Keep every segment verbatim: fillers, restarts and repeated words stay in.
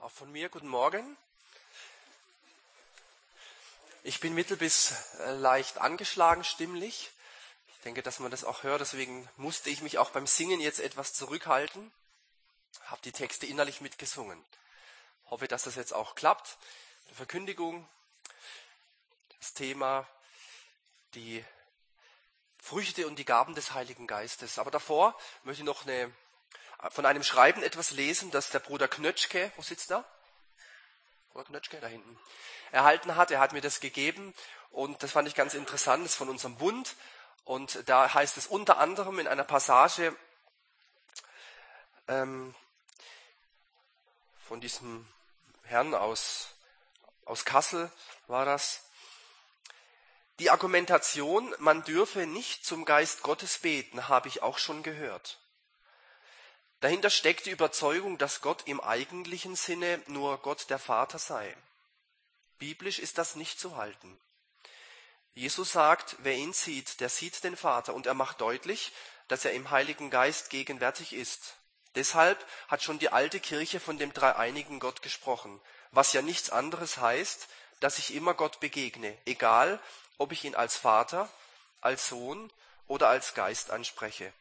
Auch von mir, guten Morgen. Ich bin mittel bis leicht angeschlagen stimmlich. Ich denke, dass man das auch hört, deswegen musste ich mich auch beim Singen jetzt etwas zurückhalten. Habe die Texte innerlich mitgesungen. Hoffe, dass das jetzt auch klappt. Die Verkündigung, das Thema, die Früchte und die Gaben des Heiligen Geistes. Aber davor möchte ich noch eine, von einem Schreiben etwas lesen, das der Bruder Knötschke, wo sitzt er? Bruder Knötschke, da hinten, erhalten hat. Er hat mir das gegeben und das fand ich ganz interessant, das ist von unserem Bund. Und da heißt es unter anderem in einer Passage ähm, von diesem Herrn aus, aus Kassel war das, die Argumentation, man dürfe nicht zum Geist Gottes beten, habe ich auch schon gehört. Dahinter steckt die Überzeugung, dass Gott im eigentlichen Sinne nur Gott der Vater sei. Biblisch ist das nicht zu halten. Jesus sagt, wer ihn sieht, der sieht den Vater, und er macht deutlich, dass er im Heiligen Geist gegenwärtig ist. Deshalb hat schon die alte Kirche von dem dreieinigen Gott gesprochen, was ja nichts anderes heißt, dass ich immer Gott begegne, egal ob ich ihn als Vater, als Sohn oder als Geist anspreche.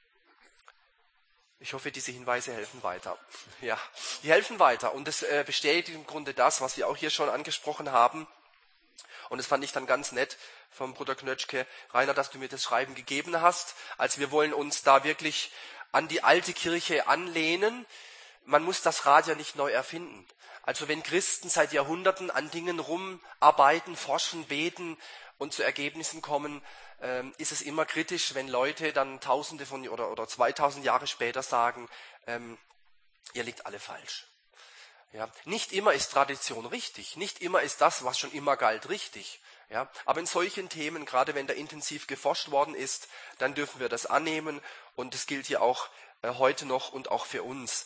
Ich hoffe, diese Hinweise helfen weiter. Ja, die helfen weiter und es äh, bestätigt im Grunde das, was wir auch hier schon angesprochen haben. Und das fand ich dann ganz nett vom Bruder Knötschke, Rainer, dass du mir das Schreiben gegeben hast. Also wir wollen uns da wirklich an die alte Kirche anlehnen. Man muss das Rad ja nicht neu erfinden. Also wenn Christen seit Jahrhunderten an Dingen rumarbeiten, forschen, beten und zu Ergebnissen kommen, ähm, ist es immer kritisch, wenn Leute dann Tausende von oder oder zweitausend Jahre später sagen, ähm, ihr liegt alle falsch. Ja, nicht immer ist Tradition richtig, nicht immer ist das, was schon immer galt, richtig. Ja, aber in solchen Themen, gerade wenn da intensiv geforscht worden ist, dann dürfen wir das annehmen und das gilt hier auch äh, heute noch und auch für uns.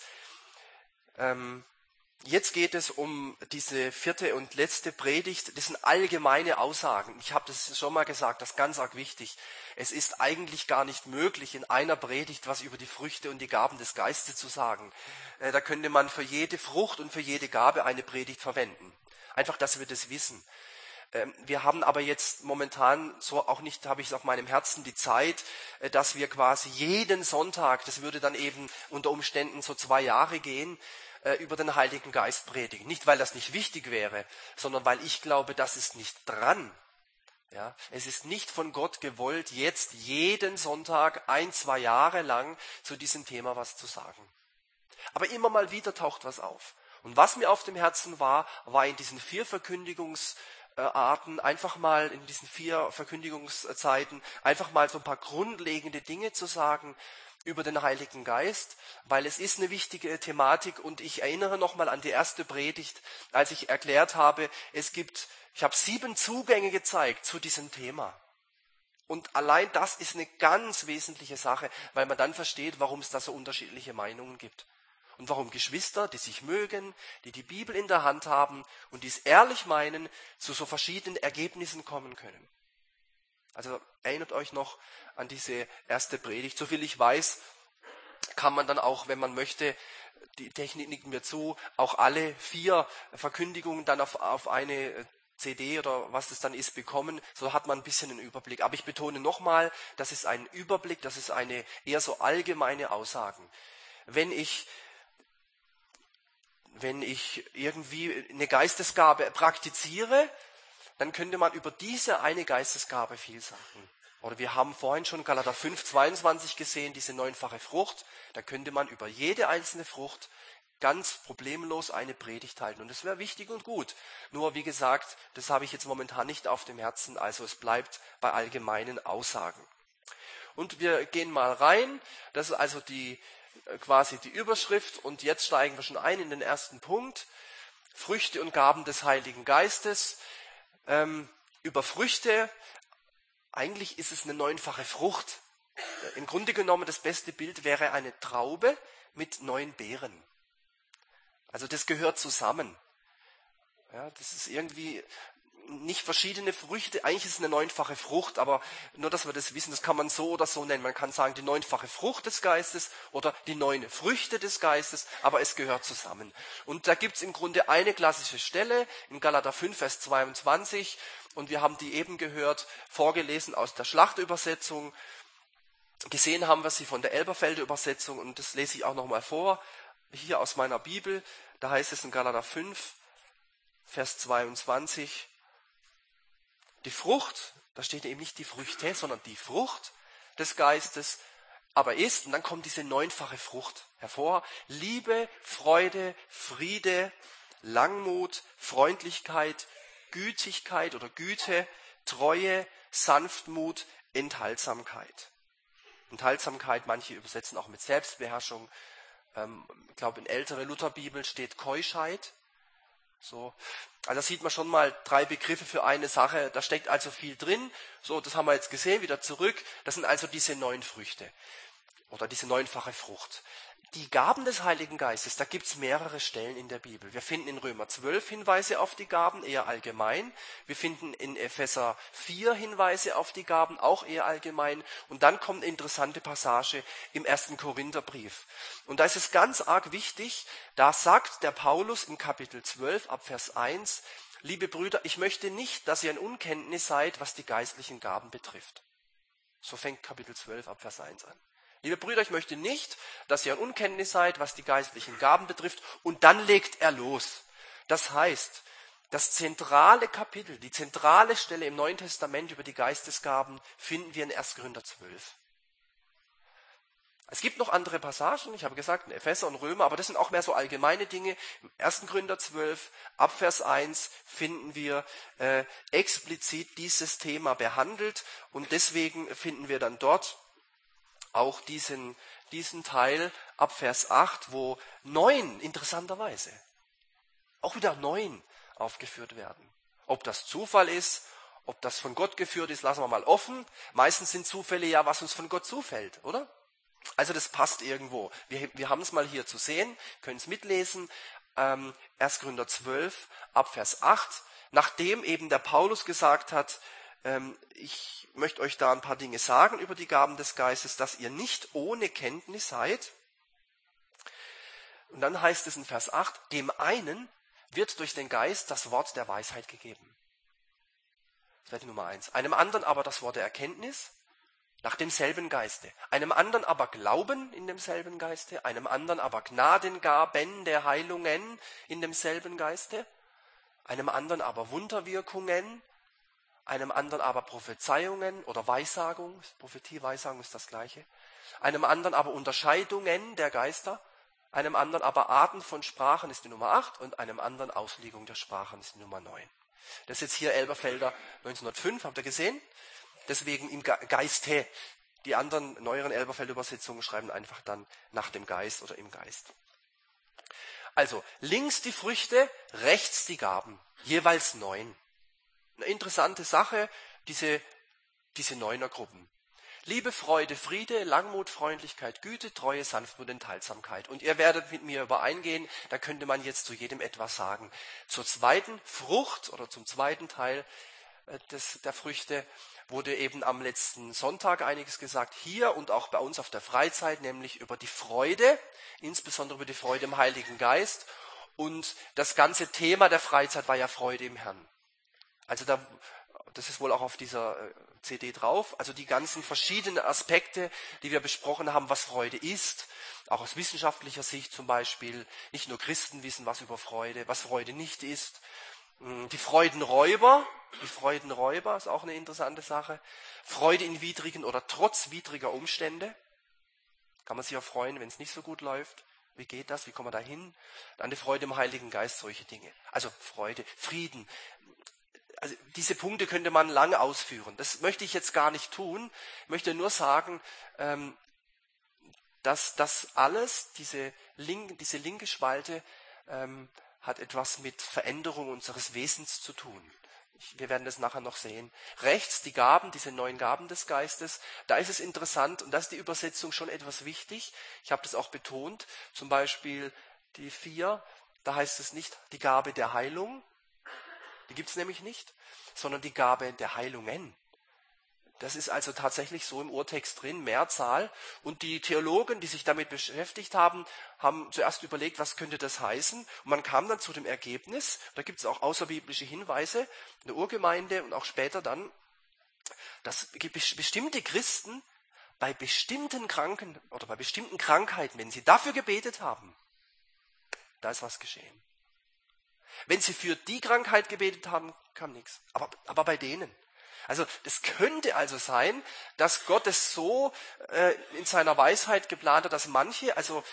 Ähm, Jetzt geht es um diese vierte und letzte Predigt. Das sind allgemeine Aussagen. Ich habe das schon mal gesagt, das ist ganz arg wichtig. Es ist eigentlich gar nicht möglich, in einer Predigt was über die Früchte und die Gaben des Geistes zu sagen. Da könnte man für jede Frucht und für jede Gabe eine Predigt verwenden. Einfach, dass wir das wissen. Wir haben aber jetzt momentan, so auch nicht, habe ich es auf meinem Herzen, die Zeit, dass wir quasi jeden Sonntag, das würde dann eben unter Umständen so zwei Jahre gehen, über den Heiligen Geist predigen. Nicht, weil das nicht wichtig wäre, sondern weil ich glaube, das ist nicht dran. Ja, es ist nicht von Gott gewollt, jetzt jeden Sonntag ein, zwei Jahre lang zu diesem Thema was zu sagen. Aber immer mal wieder taucht was auf. Und was mir auf dem Herzen war, war in diesen vier Verkündigungsarten, einfach mal in diesen vier Verkündigungszeiten, einfach mal so ein paar grundlegende Dinge zu sagen über den Heiligen Geist, weil es ist eine wichtige Thematik und ich erinnere nochmal an die erste Predigt, als ich erklärt habe, es gibt, ich habe sieben Zugänge gezeigt zu diesem Thema. Und allein das ist eine ganz wesentliche Sache, weil man dann versteht, warum es da so unterschiedliche Meinungen gibt. Und warum Geschwister, die sich mögen, die die Bibel in der Hand haben und die es ehrlich meinen, zu so verschiedenen Ergebnissen kommen können. Also erinnert euch noch an diese erste Predigt. Soviel ich weiß, kann man dann auch, wenn man möchte, die Technik nickt mir zu, auch alle vier Verkündigungen dann auf, auf eine C D oder was das dann ist bekommen. So hat man ein bisschen einen Überblick. Aber ich betone nochmal, das ist ein Überblick, das ist eine eher so allgemeine Aussagen. Wenn ich Wenn ich irgendwie eine Geistesgabe praktiziere, dann könnte man über diese eine Geistesgabe viel sagen. Oder wir haben vorhin schon Galater fünf, zweiundzwanzig gesehen, diese neunfache Frucht. Da könnte man über jede einzelne Frucht ganz problemlos eine Predigt halten. Und das wäre wichtig und gut. Nur, wie gesagt, das habe ich jetzt momentan nicht auf dem Herzen. Also es bleibt bei allgemeinen Aussagen. Und wir gehen mal rein. Das ist also die quasi die Überschrift. Und jetzt steigen wir schon ein in den ersten Punkt. Früchte und Gaben des Heiligen Geistes. Ähm, über Früchte, eigentlich ist es eine neunfache Frucht. Im Grunde genommen das beste Bild wäre eine Traube mit neun Beeren. Also das gehört zusammen. Ja, das ist irgendwie nicht verschiedene Früchte, eigentlich ist es eine neunfache Frucht, aber nur, dass wir das wissen, das kann man so oder so nennen. Man kann sagen, die neunfache Frucht des Geistes oder die neun Früchte des Geistes, aber es gehört zusammen. Und da gibt es im Grunde eine klassische Stelle in Galater fünf, Vers zweiundzwanzig, und wir haben die eben gehört, vorgelesen aus der Schlachtübersetzung. Gesehen haben wir sie von der Elberfelder Übersetzung, und das lese ich auch nochmal vor, hier aus meiner Bibel. Da heißt es in Galater fünf, Vers zweiundzwanzig, die Frucht, da steht eben nicht die Früchte, sondern die Frucht des Geistes, aber ist, und dann kommt diese neunfache Frucht hervor, Liebe, Freude, Friede, Langmut, Freundlichkeit, Gütigkeit oder Güte, Treue, Sanftmut, Enthaltsamkeit. Enthaltsamkeit, manche übersetzen auch mit Selbstbeherrschung. Ähm, ich glaube, in ältere Lutherbibel steht Keuschheit. So. Also da sieht man schon mal drei Begriffe für eine Sache. Da steckt also viel drin. So, das haben wir jetzt gesehen, wieder zurück. Das sind also diese neun Früchte oder diese neunfache Frucht. Die Gaben des Heiligen Geistes, da gibt es mehrere Stellen in der Bibel. Wir finden in Römer zwölf Hinweise auf die Gaben, eher allgemein. Wir finden in Epheser vier Hinweise auf die Gaben, auch eher allgemein. Und dann kommt eine interessante Passage im ersten Korintherbrief. Und da ist es ganz arg wichtig, da sagt der Paulus in Kapitel zwölf ab Vers eins, liebe Brüder, ich möchte nicht, dass ihr in Unkenntnis seid, was die geistlichen Gaben betrifft. So fängt Kapitel zwölf ab Vers eins an. Liebe Brüder, ich möchte nicht, dass ihr in Unkenntnis seid, was die geistlichen Gaben betrifft. Und dann legt er los. Das heißt, das zentrale Kapitel, die zentrale Stelle im Neuen Testament über die Geistesgaben finden wir in ersten Korinther zwölf. Es gibt noch andere Passagen, ich habe gesagt, in Epheser und Römer, aber das sind auch mehr so allgemeine Dinge. Im ersten Korinther zwölf, ab Vers eins, finden wir äh, explizit dieses Thema behandelt. Und deswegen finden wir dann dort auch diesen, diesen Teil ab Vers acht, wo neun, interessanterweise, auch wieder neun aufgeführt werden. Ob das Zufall ist, ob das von Gott geführt ist, lassen wir mal offen. Meistens sind Zufälle ja, was uns von Gott zufällt, oder? Also das passt irgendwo. Wir, wir haben es mal hier zu sehen, können es mitlesen. Ähm, ersten Korinther zwölf, ab Vers acht, nachdem eben der Paulus gesagt hat, ich möchte euch da ein paar Dinge sagen über die Gaben des Geistes, dass ihr nicht ohne Kenntnis seid. Und dann heißt es in Vers acht, dem einen wird durch den Geist das Wort der Weisheit gegeben. Das wäre die Nummer eins. Einem anderen aber das Wort der Erkenntnis, nach demselben Geiste. Einem anderen aber Glauben in demselben Geiste, einem anderen aber Gnadengaben der Heilungen in demselben Geiste, einem anderen aber Wunderwirkungen, einem anderen aber Prophezeiungen oder Weissagung, Prophetie, Weissagung ist das Gleiche, einem anderen aber Unterscheidungen der Geister, einem anderen aber Arten von Sprachen ist die Nummer acht und einem anderen Auslegung der Sprachen ist die Nummer neun. Das ist jetzt hier Elberfelder neunzehnhundertfünf, habt ihr gesehen? Deswegen im Geiste. Die anderen neueren Elberfelder Übersetzungen schreiben einfach dann nach dem Geist oder im Geist. Also links die Früchte, rechts die Gaben, jeweils neun. Eine interessante Sache, diese, diese Neunergruppen. Liebe, Freude, Friede, Langmut, Freundlichkeit, Güte, Treue, Sanftmut, Enthaltsamkeit. Und ihr werdet mit mir übereingehen, da könnte man jetzt zu jedem etwas sagen. Zur zweiten Frucht oder zum zweiten Teil des, der Früchte wurde eben am letzten Sonntag einiges gesagt, hier und auch bei uns auf der Freizeit, nämlich über die Freude, insbesondere über die Freude im Heiligen Geist. Und das ganze Thema der Freizeit war ja Freude im Herrn. Also da, das ist wohl auch auf dieser C D drauf, also die ganzen verschiedenen Aspekte, die wir besprochen haben, was Freude ist, auch aus wissenschaftlicher Sicht zum Beispiel, nicht nur Christen wissen was über Freude, was Freude nicht ist. Die Freudenräuber, die Freudenräuber ist auch eine interessante Sache. Freude in widrigen oder trotz widriger Umstände. Kann man sich auch freuen, wenn es nicht so gut läuft. Wie geht das? Wie kommen wir da hin? Dann die Freude im Heiligen Geist, solche Dinge. Also Freude, Frieden. Also diese Punkte könnte man lange ausführen. Das möchte ich jetzt gar nicht tun. Ich möchte nur sagen, dass das alles, diese, link, diese linke Spalte, hat etwas mit Veränderung unseres Wesens zu tun. Wir werden das nachher noch sehen. Rechts die Gaben, diese neun Gaben des Geistes. Da ist es interessant, und da ist die Übersetzung schon etwas wichtig. Ich habe das auch betont. Zum Beispiel die vier, da heißt es nicht die Gabe der Heilung, Die gibt es nämlich nicht, sondern die Gabe der Heilungen. Das ist also tatsächlich so im Urtext drin, Mehrzahl. Und die Theologen, die sich damit beschäftigt haben, haben zuerst überlegt, was könnte das heißen. Und man kam dann zu dem Ergebnis, da gibt es auch außerbiblische Hinweise in der Urgemeinde und auch später dann, dass bestimmte Christen bei bestimmten Kranken oder bei bestimmten Krankheiten, wenn sie dafür gebetet haben, da ist was geschehen. Wenn sie für die Krankheit gebetet haben, kam nichts. Aber, aber bei denen. Also das könnte also sein, dass Gott es so äh, in seiner Weisheit geplant hat, dass manche, also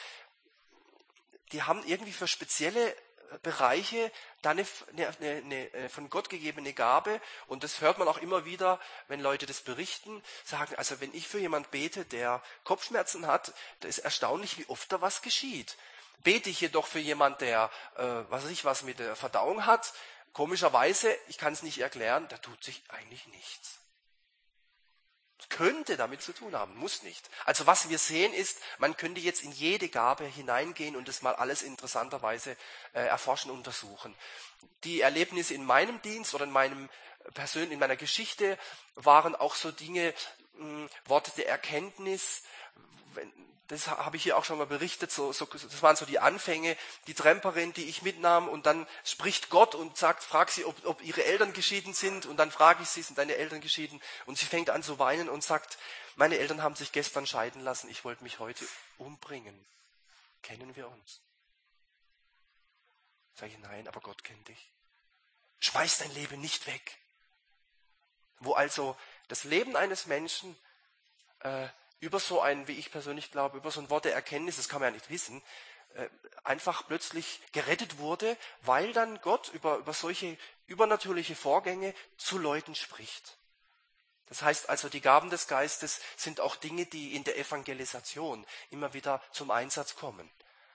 die haben irgendwie für spezielle Bereiche da eine, eine, eine von Gott gegebene Gabe. Und das hört man auch immer wieder, wenn Leute das berichten, sagen, also wenn ich für jemand bete, der Kopfschmerzen hat, da ist erstaunlich, wie oft da was geschieht. Bete ich jedoch für jemand, der äh, was weiß ich was mit der Verdauung hat, komischerweise, ich kann es nicht erklären, da tut sich eigentlich nichts. Könnte damit zu tun haben, muss nicht. Also was wir sehen ist, man könnte jetzt in jede Gabe hineingehen und das mal alles interessanterweise äh, erforschen, untersuchen. Die Erlebnisse in meinem Dienst oder in meinem persönlichen, in meiner Geschichte waren auch so Dinge, mh, Worte der Erkenntnis. Wenn, das habe ich hier auch schon mal berichtet, so, so, das waren so die Anfänge, die Tremperin, die ich mitnahm und dann spricht Gott und sagt, frag sie, ob, ob ihre Eltern geschieden sind und dann frage ich sie, sind deine Eltern geschieden? Und sie fängt an zu weinen und sagt, meine Eltern haben sich gestern scheiden lassen, ich wollte mich heute umbringen. Kennen wir uns? Sag ich, nein, aber Gott kennt dich. Schmeiß dein Leben nicht weg. Wo also das Leben eines Menschen äh, über so ein, wie ich persönlich glaube, über so ein Wort der Erkenntnis, das kann man ja nicht wissen, äh, einfach plötzlich gerettet wurde, weil dann Gott über, über solche übernatürliche Vorgänge zu Leuten spricht. Das heißt also, die Gaben des Geistes sind auch Dinge, die in der Evangelisation immer wieder zum Einsatz kommen.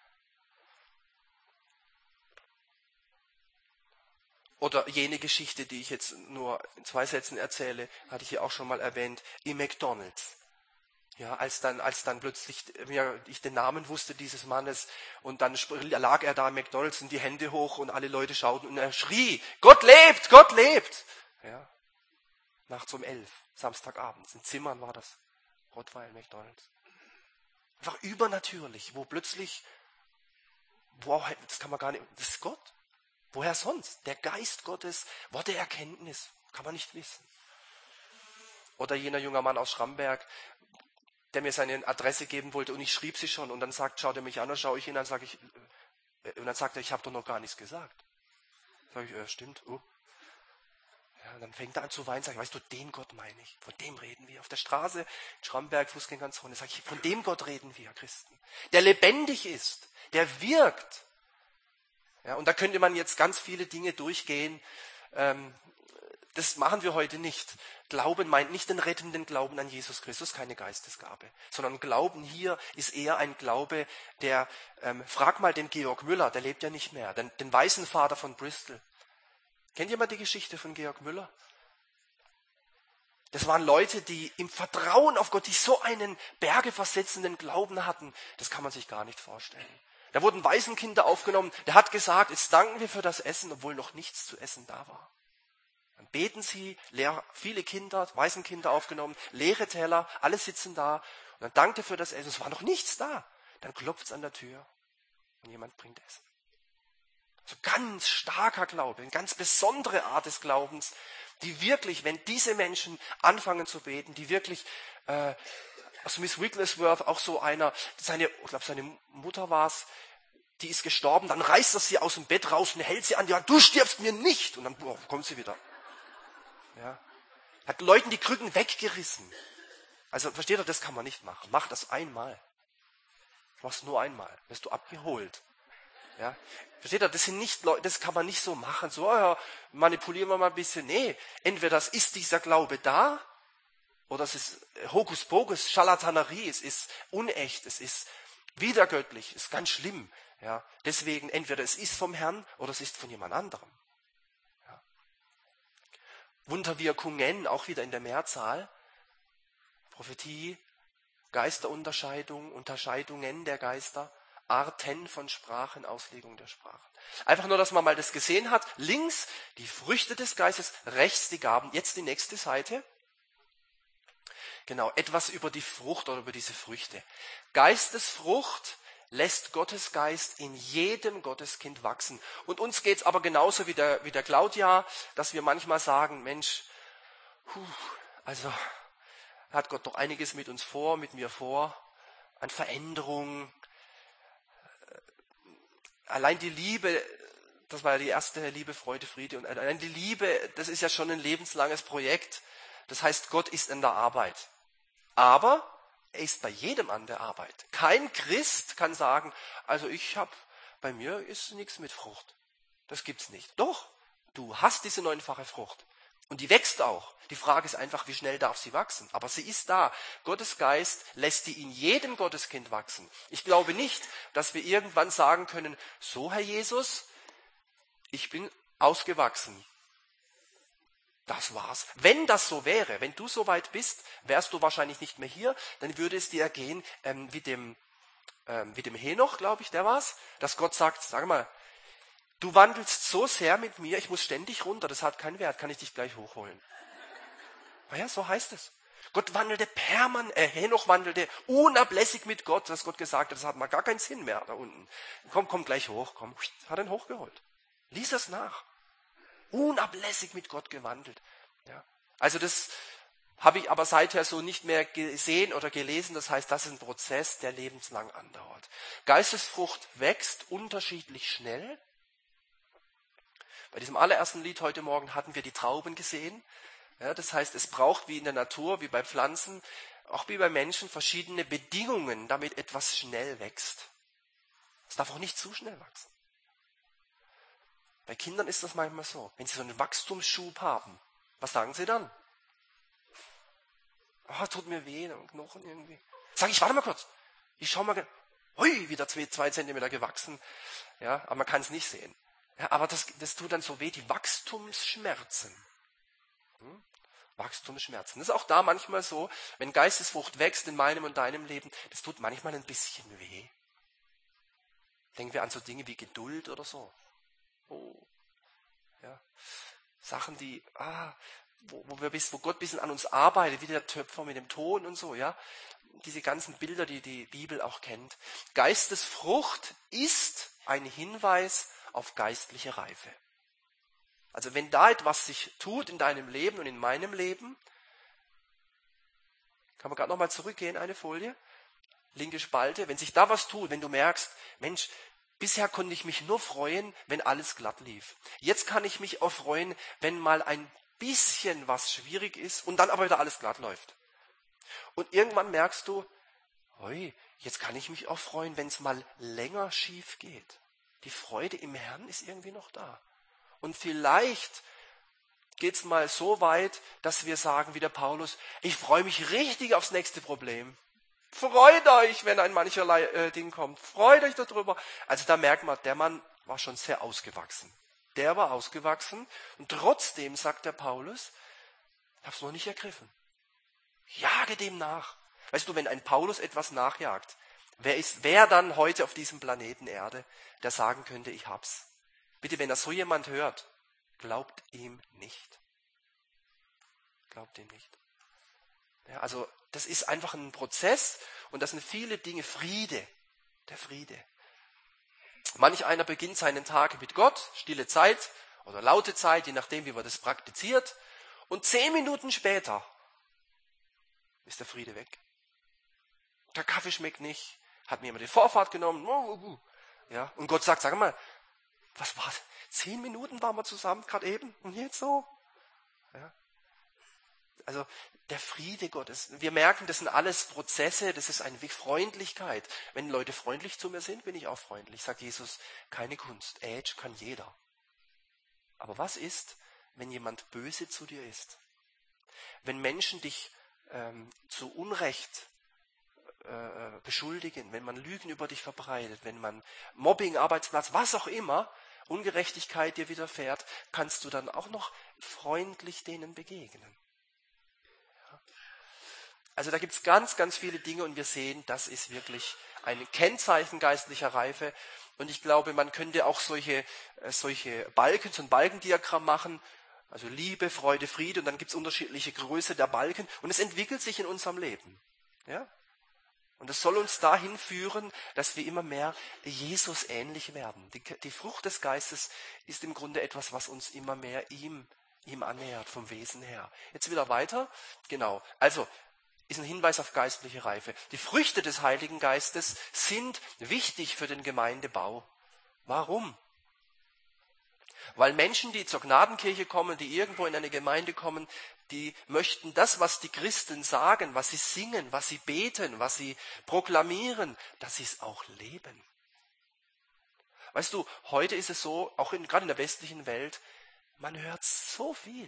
Oder jene Geschichte, die ich jetzt nur in zwei Sätzen erzähle, hatte ich ja auch schon mal erwähnt, im McDonald's. Ja, als dann, als dann plötzlich ja, ich den Namen wusste dieses Mannes und dann lag er da im McDonald's und die Hände hoch und alle Leute schauten und er schrie, Gott lebt, Gott lebt. Ja, nachts um elf, Samstagabends, in Zimmern war das, Rottweil, McDonald's. Einfach übernatürlich, wo plötzlich, wow, das kann man gar nicht, das ist Gott. Woher sonst? Der Geist Gottes, Wort der Erkenntnis, kann man nicht wissen. Oder jener junger Mann aus Schramberg, der mir seine Adresse geben wollte und ich schrieb sie schon und dann sagt, schaut er mich an, dann schaue ich ihn an, sage ich, und dann sagt er, ich habe doch noch gar nichts gesagt. Sage ich, äh, stimmt, oh. Ja, und dann fängt er an zu weinen, sage ich, weißt du, den Gott meine ich, von dem reden wir. Auf der Straße, in Schramberg, Fußgängerzone, sage ich, von dem Gott reden wir, Christen. Der lebendig ist, der wirkt. Ja, und da könnte man jetzt ganz viele Dinge durchgehen, ähm, das machen wir heute nicht. Glauben meint nicht den rettenden Glauben an Jesus Christus, keine Geistesgabe. Sondern Glauben hier ist eher ein Glaube, der, ähm, frag mal den Georg Müller, der lebt ja nicht mehr, den, den Waisenvater von Bristol. Kennt jemand die Geschichte von Georg Müller? Das waren Leute, die im Vertrauen auf Gott, die so einen bergeversetzenden Glauben hatten, das kann man sich gar nicht vorstellen. Da wurden Waisenkinder aufgenommen, der hat gesagt, jetzt danken wir für das Essen, obwohl noch nichts zu essen da war. Dann beten sie, leer, viele Kinder, Waisenkinder aufgenommen, leere Teller, alle sitzen da. Und dann dankt er für das Essen. Es war noch nichts da. Dann klopft es an der Tür und jemand bringt Essen. So ganz starker Glaube, eine ganz besondere Art des Glaubens, die wirklich, wenn diese Menschen anfangen zu beten, die wirklich, äh, also Miss Wigglesworth, auch so einer, seine, ich glaube seine Mutter war es, die ist gestorben, dann reißt er sie aus dem Bett raus und hält sie an die Hand, du stirbst mir nicht. Und dann boah, kommt sie wieder. Ja. Hat Leuten die Krücken weggerissen. Also versteht ihr, das kann man nicht machen. Mach das einmal. Mach's nur einmal. Wirst du abgeholt. Ja. Versteht ihr, das sind nicht Leute, das kann man nicht so machen. So, ja, manipulieren wir mal ein bisschen. Nee, entweder das ist dieser Glaube da, oder es ist Hokuspokus, Scharlatanerie, es ist unecht, es ist widergöttlich, es ist ganz schlimm. Ja. Deswegen, entweder es ist vom Herrn, oder es ist von jemand anderem. Wunderwirkungen, auch wieder in der Mehrzahl. Prophetie, Geisterunterscheidung, Unterscheidungen der Geister, Arten von Sprachen, Auslegung der Sprachen. Einfach nur, dass man mal das gesehen hat. Links die Früchte des Geistes, rechts die Gaben. Jetzt die nächste Seite. Genau, etwas über die Frucht oder über diese Früchte. Geistesfrucht lässt Gottes Geist in jedem Gotteskind wachsen. Und uns geht's aber genauso wie der, wie der Claudia, dass wir manchmal sagen, Mensch, puh, also hat Gott doch einiges mit uns vor, mit mir vor, an Veränderung. Allein die Liebe, das war ja die erste Liebe, Freude, Friede. Und allein die Liebe, das ist ja schon ein lebenslanges Projekt. Das heißt, Gott ist in der Arbeit. Aber er ist bei jedem an der Arbeit. Kein Christ kann sagen, also ich habe, bei mir ist nichts mit Frucht. Das gibt's nicht. Doch, du hast diese neunfache Frucht. Und die wächst auch. Die Frage ist einfach, wie schnell darf sie wachsen? Aber sie ist da. Gottes Geist lässt die in jedem Gotteskind wachsen. Ich glaube nicht, dass wir irgendwann sagen können, so Herr Jesus, ich bin ausgewachsen. Das war's. Wenn das so wäre, wenn du so weit bist, wärst du wahrscheinlich nicht mehr hier, dann würde es dir ergehen ähm, wie dem, ähm, wie dem Henoch, glaube ich, der war's, dass Gott sagt, sag mal, du wandelst so sehr mit mir, ich muss ständig runter, das hat keinen Wert, kann ich dich gleich hochholen. Naja, so heißt es. Gott wandelte permanent, äh, Henoch wandelte unablässig mit Gott, dass Gott gesagt hat, das hat mal gar keinen Sinn mehr da unten. Komm, komm gleich hoch, komm, hat ihn hochgeholt. Lies es nach. Unablässig mit Gott gewandelt. Ja. Also das habe ich aber seither so nicht mehr gesehen oder gelesen. Das heißt, das ist ein Prozess, der lebenslang andauert. Geistesfrucht wächst unterschiedlich schnell. Bei diesem allerersten Lied heute Morgen hatten wir die Trauben gesehen. Ja, das heißt, es braucht wie in der Natur, wie bei Pflanzen, auch wie bei Menschen verschiedene Bedingungen, damit etwas schnell wächst. Es darf auch nicht zu schnell wachsen. Bei Kindern ist das manchmal so. Wenn sie so einen Wachstumsschub haben, was sagen sie dann? Oh, tut mir weh, am Knochen irgendwie. Sag ich, warte mal kurz. Ich schau mal. Hui, wieder zwei, zwei Zentimeter gewachsen. Ja, aber man kann es nicht sehen. Ja, aber das, das tut dann so weh, die Wachstumsschmerzen. Hm? Wachstumsschmerzen. Das ist auch da manchmal so, wenn Geistesfrucht wächst in meinem und deinem Leben, das tut manchmal ein bisschen weh. Denken wir an so Dinge wie Geduld oder so. Oh, ja. Sachen, die, ah, wo, wo, wir bis, wo Gott ein bisschen an uns arbeitet, wie der Töpfer mit dem Ton und so, ja. Diese ganzen Bilder, die die Bibel auch kennt. Geistesfrucht ist ein Hinweis auf geistliche Reife. Also wenn da etwas sich tut in deinem Leben und in meinem Leben, kann man gerade nochmal zurückgehen, eine Folie, linke Spalte, wenn sich da was tut, wenn du merkst, Mensch, bisher konnte ich mich nur freuen, wenn alles glatt lief. Jetzt kann ich mich auch freuen, wenn mal ein bisschen was schwierig ist und dann aber wieder alles glatt läuft. Und irgendwann merkst du, oi, jetzt kann ich mich auch freuen, wenn es mal länger schief geht. Die Freude im Herrn ist irgendwie noch da. Und vielleicht geht es mal so weit, dass wir sagen wie der Paulus, ich freue mich richtig aufs nächste Problem. Freut euch, wenn ein mancherlei äh, Ding kommt. Freut euch darüber. Also da merkt man, der Mann war schon sehr ausgewachsen. Der war ausgewachsen und trotzdem, sagt der Paulus, ich habe es noch nicht ergriffen. Jage dem nach. Weißt du, wenn ein Paulus etwas nachjagt, wer ist wer dann heute auf diesem Planeten Erde, der sagen könnte, ich hab's? Bitte, wenn das so jemand hört, glaubt ihm nicht. Glaubt ihm nicht. Ja, also das ist einfach ein Prozess und das sind viele Dinge. Friede, der Friede. Manch einer beginnt seinen Tag mit Gott, stille Zeit oder laute Zeit, je nachdem, wie man das praktiziert. Und zehn Minuten später ist der Friede weg. Der Kaffee schmeckt nicht, hat mir jemand die Vorfahrt genommen. Ja, und Gott sagt, sag mal, was war das? Zehn Minuten waren wir zusammen, gerade eben, und jetzt so. Ja. Also der Friede Gottes. Wir merken, das sind alles Prozesse, das ist eine Freundlichkeit. Wenn Leute freundlich zu mir sind, bin ich auch freundlich. Sagt Jesus, keine Kunst. Ätsch kann jeder. Aber was ist, wenn jemand böse zu dir ist? Wenn Menschen dich ähm, zu Unrecht äh, beschuldigen, wenn man Lügen über dich verbreitet, wenn man Mobbing, Arbeitsplatz, was auch immer, Ungerechtigkeit dir widerfährt, kannst du dann auch noch freundlich denen begegnen. Also da gibt es ganz, ganz viele Dinge und wir sehen, das ist wirklich ein Kennzeichen geistlicher Reife. Und ich glaube, man könnte auch solche, äh, solche Balken, so ein Balkendiagramm machen. Also Liebe, Freude, Friede. Und dann gibt es unterschiedliche Größe der Balken. Und es entwickelt sich in unserem Leben. Ja? Und es soll uns dahin führen, dass wir immer mehr Jesus ähnlich werden. Die, die Frucht des Geistes ist im Grunde etwas, was uns immer mehr ihm, ihm annähert, vom Wesen her. Jetzt wieder weiter. Genau. Also, ist ein Hinweis auf geistliche Reife. Die Früchte des Heiligen Geistes sind wichtig für den Gemeindebau. Warum? Weil Menschen, die zur Gnadenkirche kommen, die irgendwo in eine Gemeinde kommen, die möchten das, was die Christen sagen, was sie singen, was sie beten, was sie proklamieren, dass sie es auch leben. Weißt du, heute ist es so, auch in, gerade in der westlichen Welt, man hört so viel.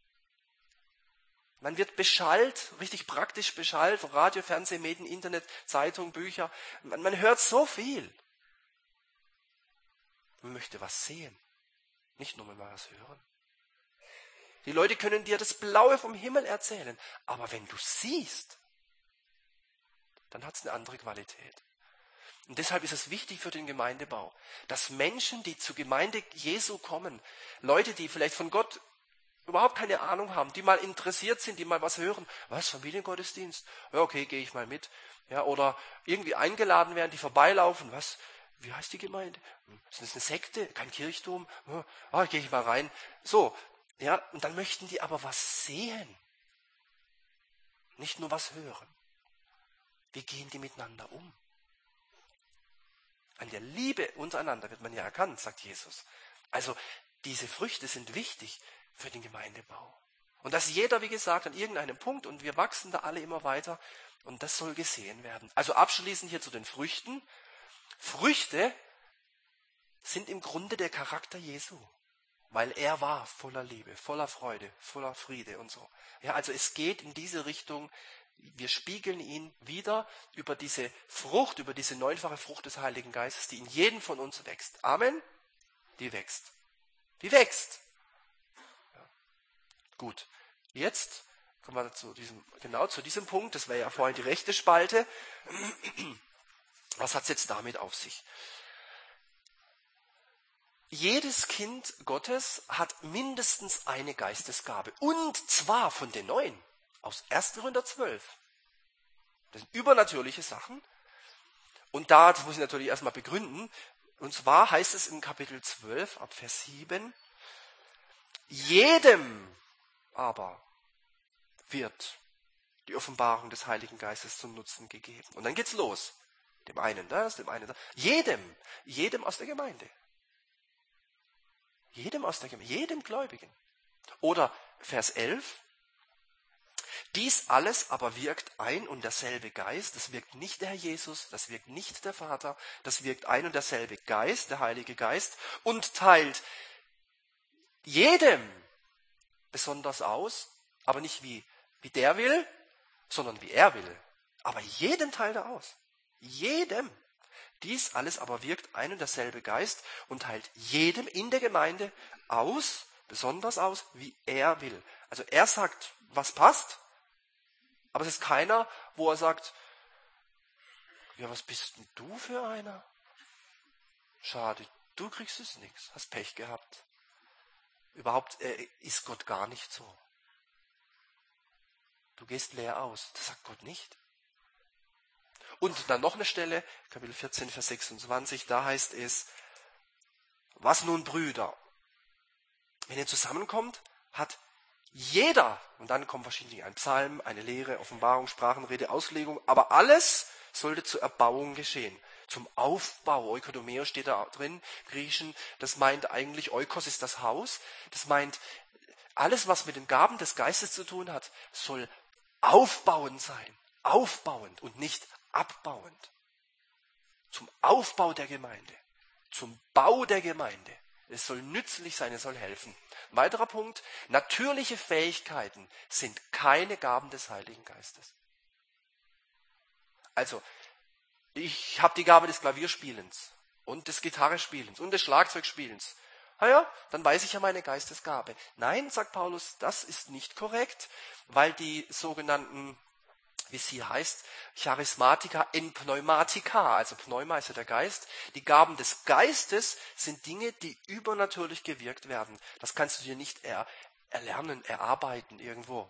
Man wird beschallt, richtig praktisch beschallt, Radio, Fernsehen, Medien, Internet, Zeitung, Bücher. Man, man hört so viel. Man möchte was sehen, nicht nur mal was hören. Die Leute können dir das Blaue vom Himmel erzählen, aber wenn du siehst, dann hat es eine andere Qualität. Und deshalb ist es wichtig für den Gemeindebau, dass Menschen, die zur Gemeinde Jesu kommen, Leute, die vielleicht von Gott überhaupt keine Ahnung haben, die mal interessiert sind, die mal was hören, was, Familiengottesdienst? Ja, okay, gehe ich mal mit. Ja, oder irgendwie eingeladen werden, die vorbeilaufen, was, wie heißt die Gemeinde? Ist das eine Sekte? Kein Kirchturm? Ah, gehe ich mal rein. So, ja, und dann möchten die aber was sehen. Nicht nur was hören. Wie gehen die miteinander um? An der Liebe untereinander wird man ja erkannt, sagt Jesus. Also diese Früchte sind wichtig für den Gemeindebau. Und dass jeder, wie gesagt, an irgendeinem Punkt, und wir wachsen da alle immer weiter, und das soll gesehen werden. Also abschließend hier zu den Früchten. Früchte sind im Grunde der Charakter Jesu, weil er war voller Liebe, voller Freude, voller Friede und so. Ja, also es geht in diese Richtung. Wir spiegeln ihn wieder über diese Frucht, über diese neunfache Frucht des Heiligen Geistes, die in jedem von uns wächst. Amen? Die wächst. Die wächst. Ja. Gut. Jetzt kommen wir zu diesem, genau zu diesem Punkt. Das wäre ja vorhin die rechte Spalte. Was hat es jetzt damit auf sich? Jedes Kind Gottes hat mindestens eine Geistesgabe. Und zwar von den neun. Aus erster Korinther zwölf. Das sind übernatürliche Sachen. Und da, das muss ich natürlich erstmal begründen. Und zwar heißt es im Kapitel zwölf, ab Vers sieben, jedem aber wird die Offenbarung des Heiligen Geistes zum Nutzen gegeben. Und dann geht's los. Dem einen das, dem einen das. Jedem, jedem aus der Gemeinde. Jedem aus der Gemeinde, jedem Gläubigen. Oder Vers elf, dies alles aber wirkt ein und derselbe Geist, das wirkt nicht der Herr Jesus, das wirkt nicht der Vater, das wirkt ein und derselbe Geist, der Heilige Geist, und teilt jedem besonders aus, aber nicht wie, wie der will, sondern wie er will. Aber jedem teilt er aus. Jedem. Dies alles aber wirkt ein und derselbe Geist und teilt jedem in der Gemeinde aus, besonders aus, wie er will. Also er sagt, was passt, aber es ist keiner, wo er sagt, ja, was bist denn du für einer? Schade, du kriegst es nichts, hast Pech gehabt. Überhaupt äh, ist Gott gar nicht so. Du gehst leer aus, das sagt Gott nicht. Und dann noch eine Stelle, Kapitel vierzehn, Vers sechsundzwanzig, da heißt es, was nun Brüder? Wenn ihr zusammenkommt, hat jeder, und dann kommen verschiedene Dinge, ein Psalm, eine Lehre, Offenbarung, Sprachenrede, Auslegung, aber alles sollte zur Erbauung geschehen, zum Aufbau. Oikodomeo steht da drin, Griechischen, das meint eigentlich, Oikos ist das Haus, das meint, alles, was mit den Gaben des Geistes zu tun hat, soll aufbauend sein, aufbauend und nicht abbauend. Zum Aufbau der Gemeinde, zum Bau der Gemeinde. Es soll nützlich sein, es soll helfen. Ein weiterer Punkt, natürliche Fähigkeiten sind keine Gaben des Heiligen Geistes. Also, ich habe die Gabe des Klavierspielens und des Gitarrespielens und des Schlagzeugspielens. Na ja, dann weiß ich ja meine Geistesgabe. Nein, sagt Paulus, das ist nicht korrekt, weil die sogenannten wie es hier heißt, Charismatica en Pneumatica, also Pneuma ist ja der Geist. Die Gaben des Geistes sind Dinge, die übernatürlich gewirkt werden. Das kannst du dir nicht er, erlernen, erarbeiten irgendwo.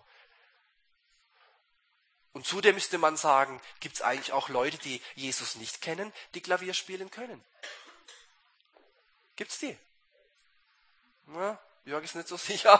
Und zudem müsste man sagen, gibt es eigentlich auch Leute, die Jesus nicht kennen, die Klavier spielen können? Gibt's die? Ja, Jörg ist nicht so sicher.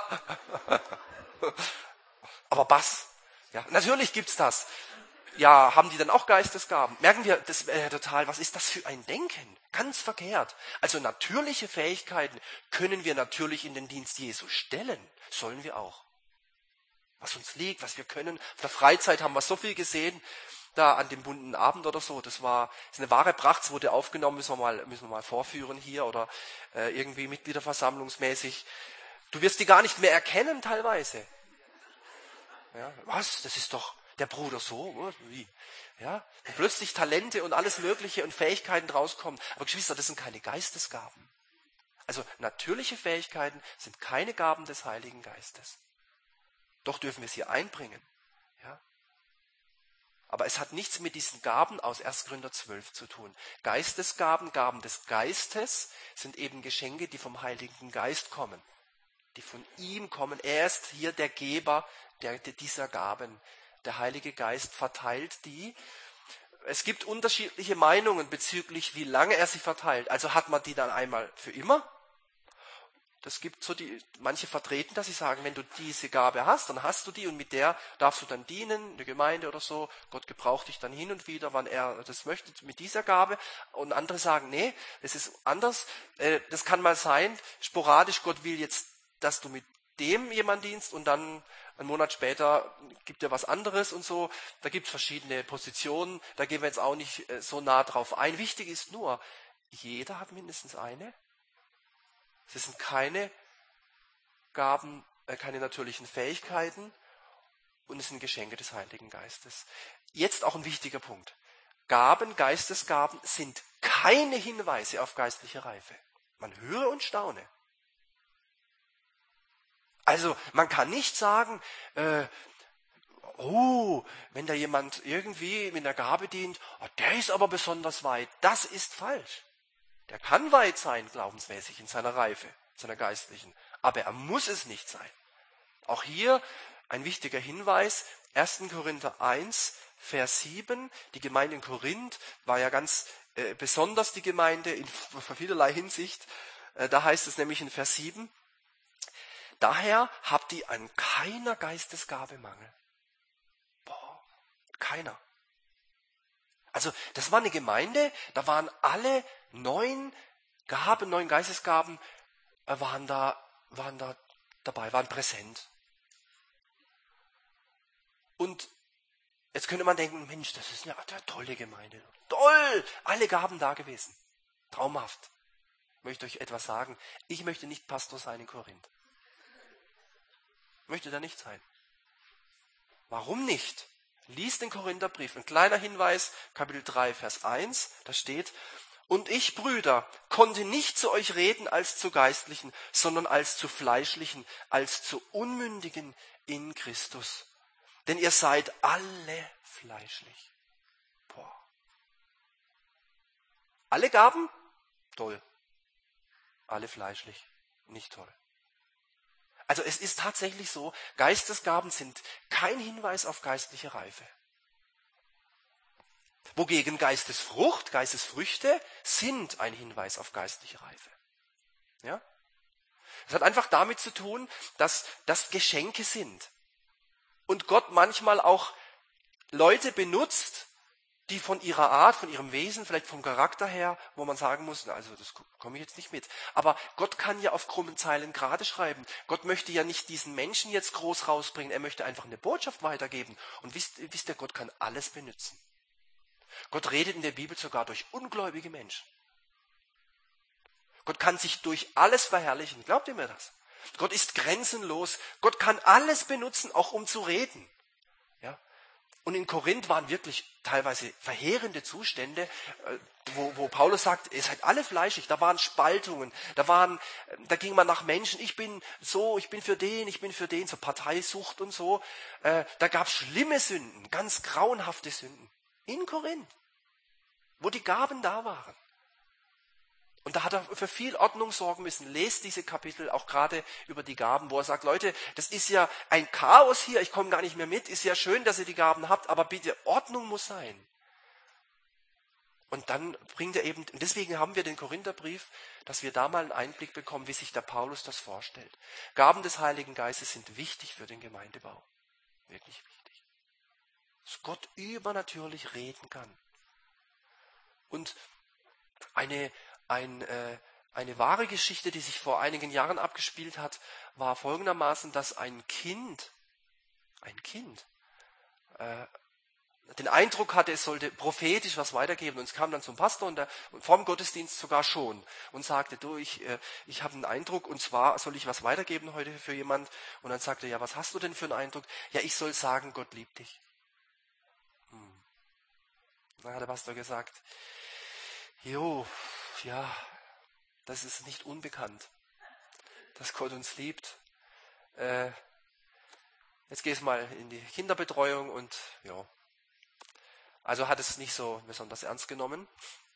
Aber Bass. Ja, natürlich gibt's das. Ja, haben die dann auch Geistesgaben? Merken wir das äh, total, was ist das für ein Denken? Ganz verkehrt. Also natürliche Fähigkeiten können wir natürlich in den Dienst Jesu stellen. Sollen wir auch. Was uns liegt, was wir können. Auf der Freizeit haben wir so viel gesehen, da an dem bunten Abend oder so. Das war das ist eine wahre Pracht, es wurde aufgenommen, müssen wir mal, müssen wir mal vorführen hier oder äh, irgendwie mitgliederversammlungsmäßig. Du wirst die gar nicht mehr erkennen teilweise. Ja, was? Das ist doch der Bruder so? Wie? Ja, und plötzlich Talente und alles Mögliche und Fähigkeiten rauskommen. Aber Geschwister, das sind keine Geistesgaben. Also natürliche Fähigkeiten sind keine Gaben des Heiligen Geistes. Doch dürfen wir sie einbringen. Ja? Aber es hat nichts mit diesen Gaben aus erster Korinther zwölf zu tun. Geistesgaben, Gaben des Geistes sind eben Geschenke, die vom Heiligen Geist kommen. Die von ihm kommen. Er ist hier der Geber der, dieser Gaben. Der Heilige Geist verteilt die. Es gibt unterschiedliche Meinungen bezüglich, wie lange er sie verteilt. Also hat man die dann einmal für immer? Das gibt so die, manche vertreten das, sie sagen, wenn du diese Gabe hast, dann hast du die und mit der darfst du dann dienen, in der Gemeinde oder so. Gott gebraucht dich dann hin und wieder, wann er das möchte, mit dieser Gabe. Und andere sagen, nee, es ist anders. Das kann mal sein, sporadisch, Gott will jetzt, dass du mit dem jemand dienst und dann einen Monat später gibt er was anderes und so. Da gibt es verschiedene Positionen, da gehen wir jetzt auch nicht so nah drauf ein. Wichtig ist nur, jeder hat mindestens eine. Es sind keine Gaben, äh, keine natürlichen Fähigkeiten und es sind Geschenke des Heiligen Geistes. Jetzt auch ein wichtiger Punkt. Gaben, Geistesgaben sind keine Hinweise auf geistliche Reife. Man höre und staune. Also man kann nicht sagen, äh, oh, wenn da jemand irgendwie mit einer Gabe dient, oh, der ist aber besonders weit. Das ist falsch. Der kann weit sein, glaubensmäßig, in seiner Reife, in seiner geistlichen. Aber er muss es nicht sein. Auch hier ein wichtiger Hinweis, erster Korinther eins, Vers sieben. Die Gemeinde in Korinth war ja ganz äh, besonders die Gemeinde in vielerlei Hinsicht. Äh, da heißt es nämlich in Vers sieben, daher habt ihr an keiner Geistesgabe Mangel. Boah, keiner. Also das war eine Gemeinde, da waren alle neun Gaben, neun Geistesgaben waren da, waren da dabei, waren präsent. Und jetzt könnte man denken, Mensch, das ist eine, eine tolle Gemeinde. Toll, alle Gaben da gewesen. Traumhaft. Ich möchte euch etwas sagen. Ich möchte nicht Pastor sein in Korinth. Ich möchte da nicht sein. Warum nicht? Lies den Korintherbrief. Ein kleiner Hinweis, Kapitel drei, Vers eins, da steht, und ich, Brüder, konnte nicht zu euch reden als zu Geistlichen, sondern als zu Fleischlichen, als zu Unmündigen in Christus. Denn ihr seid alle fleischlich. Boah. Alle Gaben? Toll. Alle fleischlich. Nicht toll. Also es ist tatsächlich so, Geistesgaben sind kein Hinweis auf geistliche Reife. Wogegen Geistesfrucht, Geistesfrüchte sind ein Hinweis auf geistliche Reife. Ja? Das hat einfach damit zu tun, dass das Geschenke sind. Und Gott manchmal auch Leute benutzt, die von ihrer Art, von ihrem Wesen, vielleicht vom Charakter her, wo man sagen muss, also das komme ich jetzt nicht mit. Aber Gott kann ja auf krummen Zeilen gerade schreiben. Gott möchte ja nicht diesen Menschen jetzt groß rausbringen, er möchte einfach eine Botschaft weitergeben. Und wisst, wisst ihr, Gott kann alles benutzen. Gott redet in der Bibel sogar durch ungläubige Menschen. Gott kann sich durch alles verherrlichen. Glaubt ihr mir das? Gott ist grenzenlos. Gott kann alles benutzen, auch um zu reden. Ja? Und in Korinth waren wirklich teilweise verheerende Zustände, wo, wo Paulus sagt, ihr seid alle fleischig, da waren Spaltungen, da waren, da ging man nach Menschen, ich bin so, ich bin für den, ich bin für den, so Parteisucht und so. Da gab es schlimme Sünden, ganz grauenhafte Sünden. In Korinth, wo die Gaben da waren. Und da hat er für viel Ordnung sorgen müssen. Lest diese Kapitel auch gerade über die Gaben, wo er sagt, Leute, das ist ja ein Chaos hier, ich komme gar nicht mehr mit. Ist ja schön, dass ihr die Gaben habt, aber bitte, Ordnung muss sein. Und dann bringt er eben, und deswegen haben wir den Korintherbrief, dass wir da mal einen Einblick bekommen, wie sich der Paulus das vorstellt. Gaben des Heiligen Geistes sind wichtig für den Gemeindebau. Wirklich wichtig. Dass Gott übernatürlich reden kann. Und eine Ein, äh, eine wahre Geschichte, die sich vor einigen Jahren abgespielt hat, war folgendermaßen, dass ein Kind, ein Kind, äh, den Eindruck hatte, es sollte prophetisch was weitergeben. Und es kam dann zum Pastor und, der, und vorm Gottesdienst sogar schon und sagte, du, ich, äh, ich habe einen Eindruck und zwar soll ich was weitergeben heute für jemand. Und dann sagte er, ja, was hast du denn für einen Eindruck? Ja, ich soll sagen, Gott liebt dich. Hm. Dann hat der Pastor gesagt, jo, ja, das ist nicht unbekannt, dass Gott uns liebt. Äh, jetzt gehst du mal in die Kinderbetreuung und ja, also hat es nicht so besonders ernst genommen.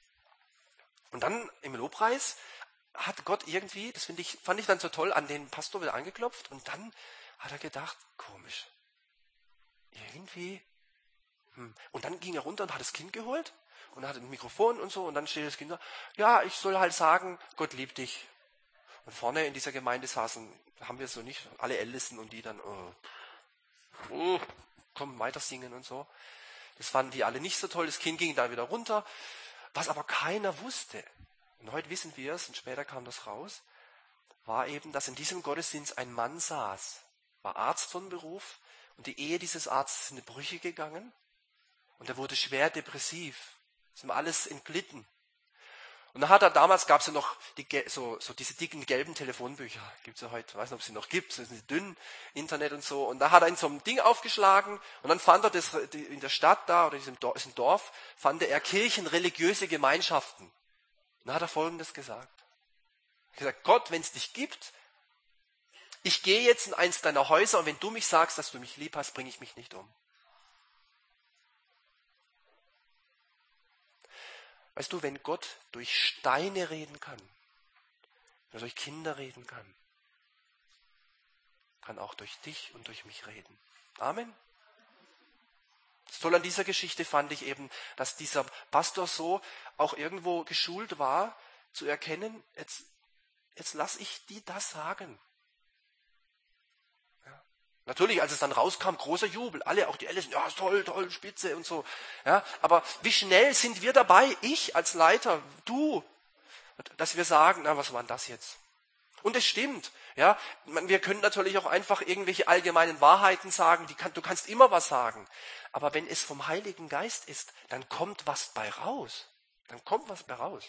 Und dann im Lobpreis hat Gott irgendwie, das finde ich, fand ich dann so toll, an den Pastor wieder angeklopft und dann hat er gedacht, komisch, irgendwie, hm. Und dann ging er runter und hat das Kind geholt. Und er hatte ein Mikrofon und so, und dann steht das Kind da, ja, ich soll halt sagen, Gott liebt dich. Und vorne in dieser Gemeinde saßen, haben wir so nicht, alle Ältesten und die dann, oh, oh, komm, weiter singen und so. Das fanden die alle nicht so toll, das Kind ging dann wieder runter. Was aber keiner wusste, und heute wissen wir es, und später kam das raus, war eben, dass in diesem Gottesdienst ein Mann saß, war Arzt von Beruf, und die Ehe dieses Arztes ist in die Brüche gegangen, und er wurde schwer depressiv. Ist ihm alles entglitten. Und dann hat er, damals gab es ja noch die, so, so diese dicken gelben Telefonbücher, gibt es ja heute, ich weiß nicht, ob es sie noch gibt, so sind dünn, Internet und so. Und da hat er in so einem Ding aufgeschlagen und dann fand er das in der Stadt da, oder in diesem Dorf, in Dorf, fand er Kirchen, religiöse Gemeinschaften. Und dann hat er Folgendes gesagt. Er hat gesagt, Gott, wenn es dich gibt, ich gehe jetzt in eins deiner Häuser und wenn du mich sagst, dass du mich lieb hast, bringe ich mich nicht um. Weißt du, wenn Gott durch Steine reden kann, wenn er durch Kinder reden kann, kann auch durch dich und durch mich reden. Amen. Das Tolle an dieser Geschichte fand ich eben, dass dieser Pastor so auch irgendwo geschult war, zu erkennen, jetzt, jetzt lasse ich die das sagen. Natürlich, als es dann rauskam, großer Jubel. Alle, auch die Ältesten, ja, toll, toll, spitze und so. Ja, aber wie schnell sind wir dabei, ich als Leiter, du, dass wir sagen, na, was war denn das jetzt? Und es stimmt. Ja, wir können natürlich auch einfach irgendwelche allgemeinen Wahrheiten sagen, die kann, du kannst immer was sagen. Aber wenn es vom Heiligen Geist ist, dann kommt was bei raus. Dann kommt was bei raus.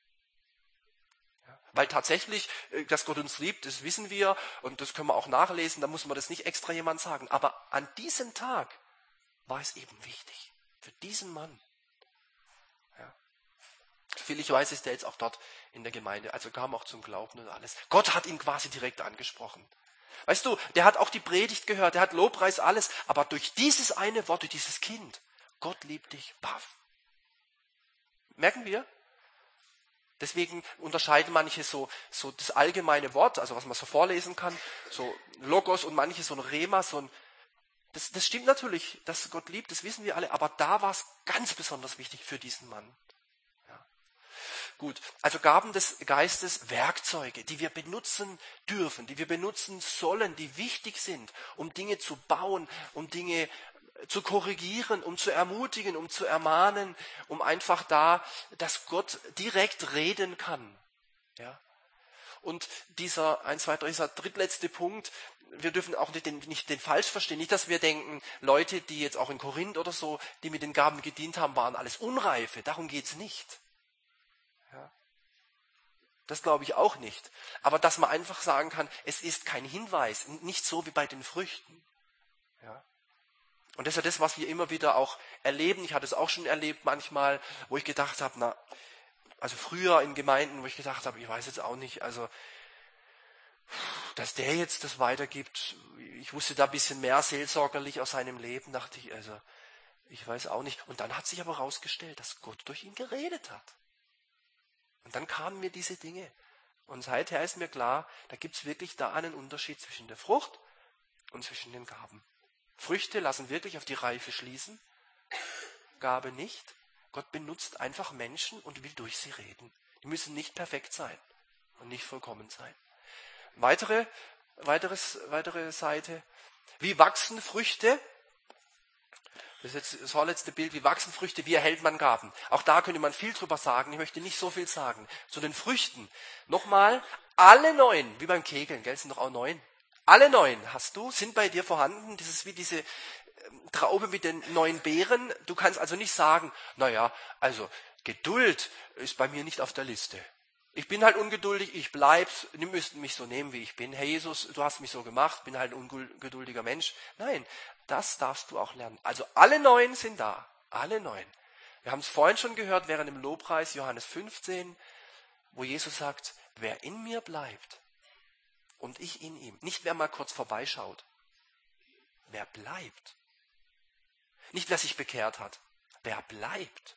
Weil tatsächlich, dass Gott uns liebt, das wissen wir und das können wir auch nachlesen, da muss man das nicht extra jemand sagen. Aber an diesem Tag war es eben wichtig, für diesen Mann. Ja. Soviel ich weiß, ist der jetzt auch dort in der Gemeinde, also kam auch zum Glauben und alles. Gott hat ihn quasi direkt angesprochen. Weißt du, der hat auch die Predigt gehört, der hat Lobpreis, alles, aber durch dieses eine Wort, durch dieses Kind, Gott liebt dich, paff. Merken wir? Deswegen unterscheiden manche so, so das allgemeine Wort, also was man so vorlesen kann, so Logos und manche so ein Rema, so ein, das, das stimmt natürlich, dass Gott liebt, das wissen wir alle, aber da war es ganz besonders wichtig für diesen Mann. Ja. Gut, also Gaben des Geistes, Werkzeuge, die wir benutzen dürfen, die wir benutzen sollen, die wichtig sind, um Dinge zu bauen, um Dinge zu korrigieren, um zu ermutigen, um zu ermahnen, um einfach da, dass Gott direkt reden kann. Ja? Und dieser, ein, zwei, drei, dieser drittletzte Punkt, wir dürfen auch nicht den, nicht den falsch verstehen, nicht, dass wir denken, Leute, die jetzt auch in Korinth oder so, die mit den Gaben gedient haben, waren alles Unreife, darum geht's nicht. Ja? Das glaube ich auch nicht. Aber dass man einfach sagen kann, es ist kein Hinweis, nicht so wie bei den Früchten. Ja? Und das ist ja das, was wir immer wieder auch erleben. Ich hatte es auch schon erlebt manchmal, wo ich gedacht habe, na, also früher in Gemeinden, wo ich gedacht habe, ich weiß jetzt auch nicht, also dass der jetzt das weitergibt. Ich wusste da ein bisschen mehr seelsorgerlich aus seinem Leben, dachte ich, also ich weiß auch nicht. Und dann hat sich aber herausgestellt, dass Gott durch ihn geredet hat. Und dann kamen mir diese Dinge. Und seither ist mir klar, da gibt es wirklich da einen Unterschied zwischen der Frucht und zwischen den Gaben. Früchte lassen wirklich auf die Reife schließen, Gabe nicht. Gott benutzt einfach Menschen und will durch sie reden. Die müssen nicht perfekt sein und nicht vollkommen sein. Weitere, weiteres, weitere Seite. Wie wachsen Früchte? Das ist jetzt das vorletzte Bild. Wie wachsen Früchte? Wie erhält man Gaben? Auch da könnte man viel drüber sagen. Ich möchte nicht so viel sagen. Zu den Früchten. Nochmal, alle neun, wie beim Kegeln, gell, sind doch auch neun. Alle neun hast du, sind bei dir vorhanden. Das ist wie diese Traube mit den neun Beeren. Du kannst also nicht sagen, naja, also Geduld ist bei mir nicht auf der Liste. Ich bin halt ungeduldig, ich bleib, die müssten mich so nehmen, wie ich bin. Herr Jesus, du hast mich so gemacht, bin halt ein ungeduldiger Mensch. Nein, das darfst du auch lernen. Also alle neun sind da, alle neun. Wir haben es vorhin schon gehört, während dem Lobpreis, Johannes fünfzehn, wo Jesus sagt, wer in mir bleibt und ich in ihm. Nicht wer mal kurz vorbeischaut, wer bleibt. Nicht wer sich bekehrt hat, wer bleibt.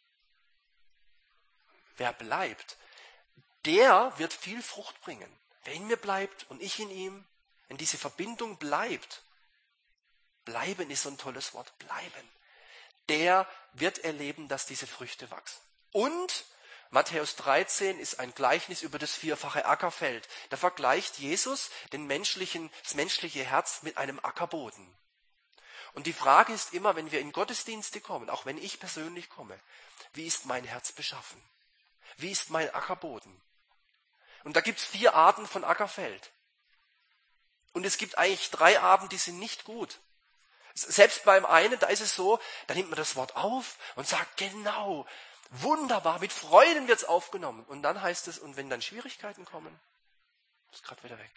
Wer bleibt. Der wird viel Frucht bringen. Wer in mir bleibt und ich in ihm, wenn diese Verbindung bleibt, bleiben ist so ein tolles Wort, bleiben, der wird erleben, dass diese Früchte wachsen. Und Matthäus dreizehn ist ein Gleichnis über das vierfache Ackerfeld. Da vergleicht Jesus den menschlichen, das menschliche Herz mit einem Ackerboden. Und die Frage ist immer, wenn wir in Gottesdienste kommen, auch wenn ich persönlich komme, wie ist mein Herz beschaffen? Wie ist mein Ackerboden? Und da gibt es vier Arten von Ackerfeld. Und es gibt eigentlich drei Arten, die sind nicht gut. Selbst beim einen, da ist es so, da nimmt man das Wort auf und sagt, genau, wunderbar, mit Freuden wird es aufgenommen. Und dann heißt es, und wenn dann Schwierigkeiten kommen, ist es gerade wieder weg.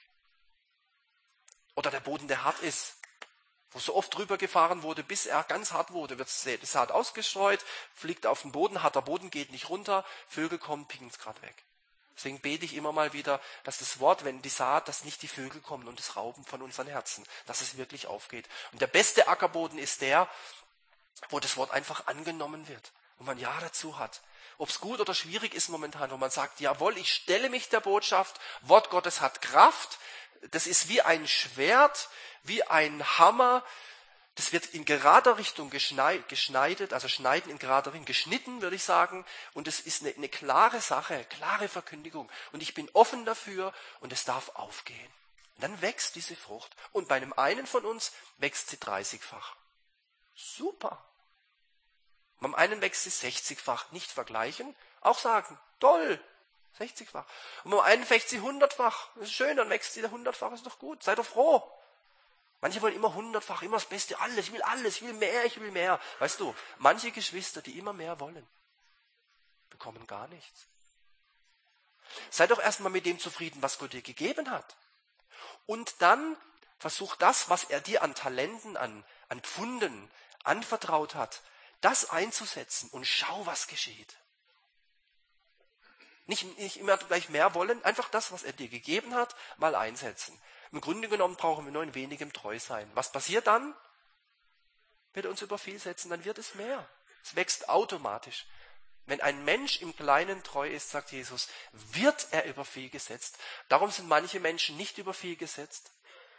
Oder der Boden, der hart ist, wo so oft drüber gefahren wurde, bis er ganz hart wurde, wird das Saat ausgestreut, fliegt auf den Boden, harter Boden geht nicht runter, Vögel kommen, picken es gerade weg. Deswegen bete ich immer mal wieder, dass das Wort, wenn die Saat, dass nicht die Vögel kommen und es rauben von unseren Herzen, dass es wirklich aufgeht. Und der beste Ackerboden ist der, wo das Wort einfach angenommen wird, wo man Ja dazu hat. Ob es gut oder schwierig ist momentan, wo man sagt, jawohl, ich stelle mich der Botschaft, Wort Gottes hat Kraft, das ist wie ein Schwert, wie ein Hammer, das wird in gerader Richtung geschneidet, also schneiden in gerader Richtung, geschnitten, würde ich sagen. Und es ist eine, eine klare Sache, klare Verkündigung. Und ich bin offen dafür und es darf aufgehen. Und dann wächst diese Frucht. Und bei einem einen von uns wächst sie dreißigfach. Super. Beim einen wächst sie sechzigfach. Nicht vergleichen, auch sagen, toll, sechzigfach. Und beim einen wächst sie hundertfach. Das ist schön, dann wächst sie hundertfach, ist doch gut. Sei doch froh. Manche wollen immer hundertfach, immer das Beste, alles, ich will alles, ich will mehr, ich will mehr. Weißt du, manche Geschwister, die immer mehr wollen, bekommen gar nichts. Sei doch erstmal mit dem zufrieden, was Gott dir gegeben hat. Und dann versuch das, was er dir an Talenten, an, an Pfunden anvertraut hat, das einzusetzen und schau, was geschieht. Nicht, nicht immer gleich mehr wollen, einfach das, was er dir gegeben hat, mal einsetzen. Im Grunde genommen brauchen wir nur in wenigem treu sein. Was passiert dann? Wird er uns über viel setzen, dann wird es mehr. Es wächst automatisch. Wenn ein Mensch im Kleinen treu ist, sagt Jesus, wird er über viel gesetzt. Darum sind manche Menschen nicht über viel gesetzt,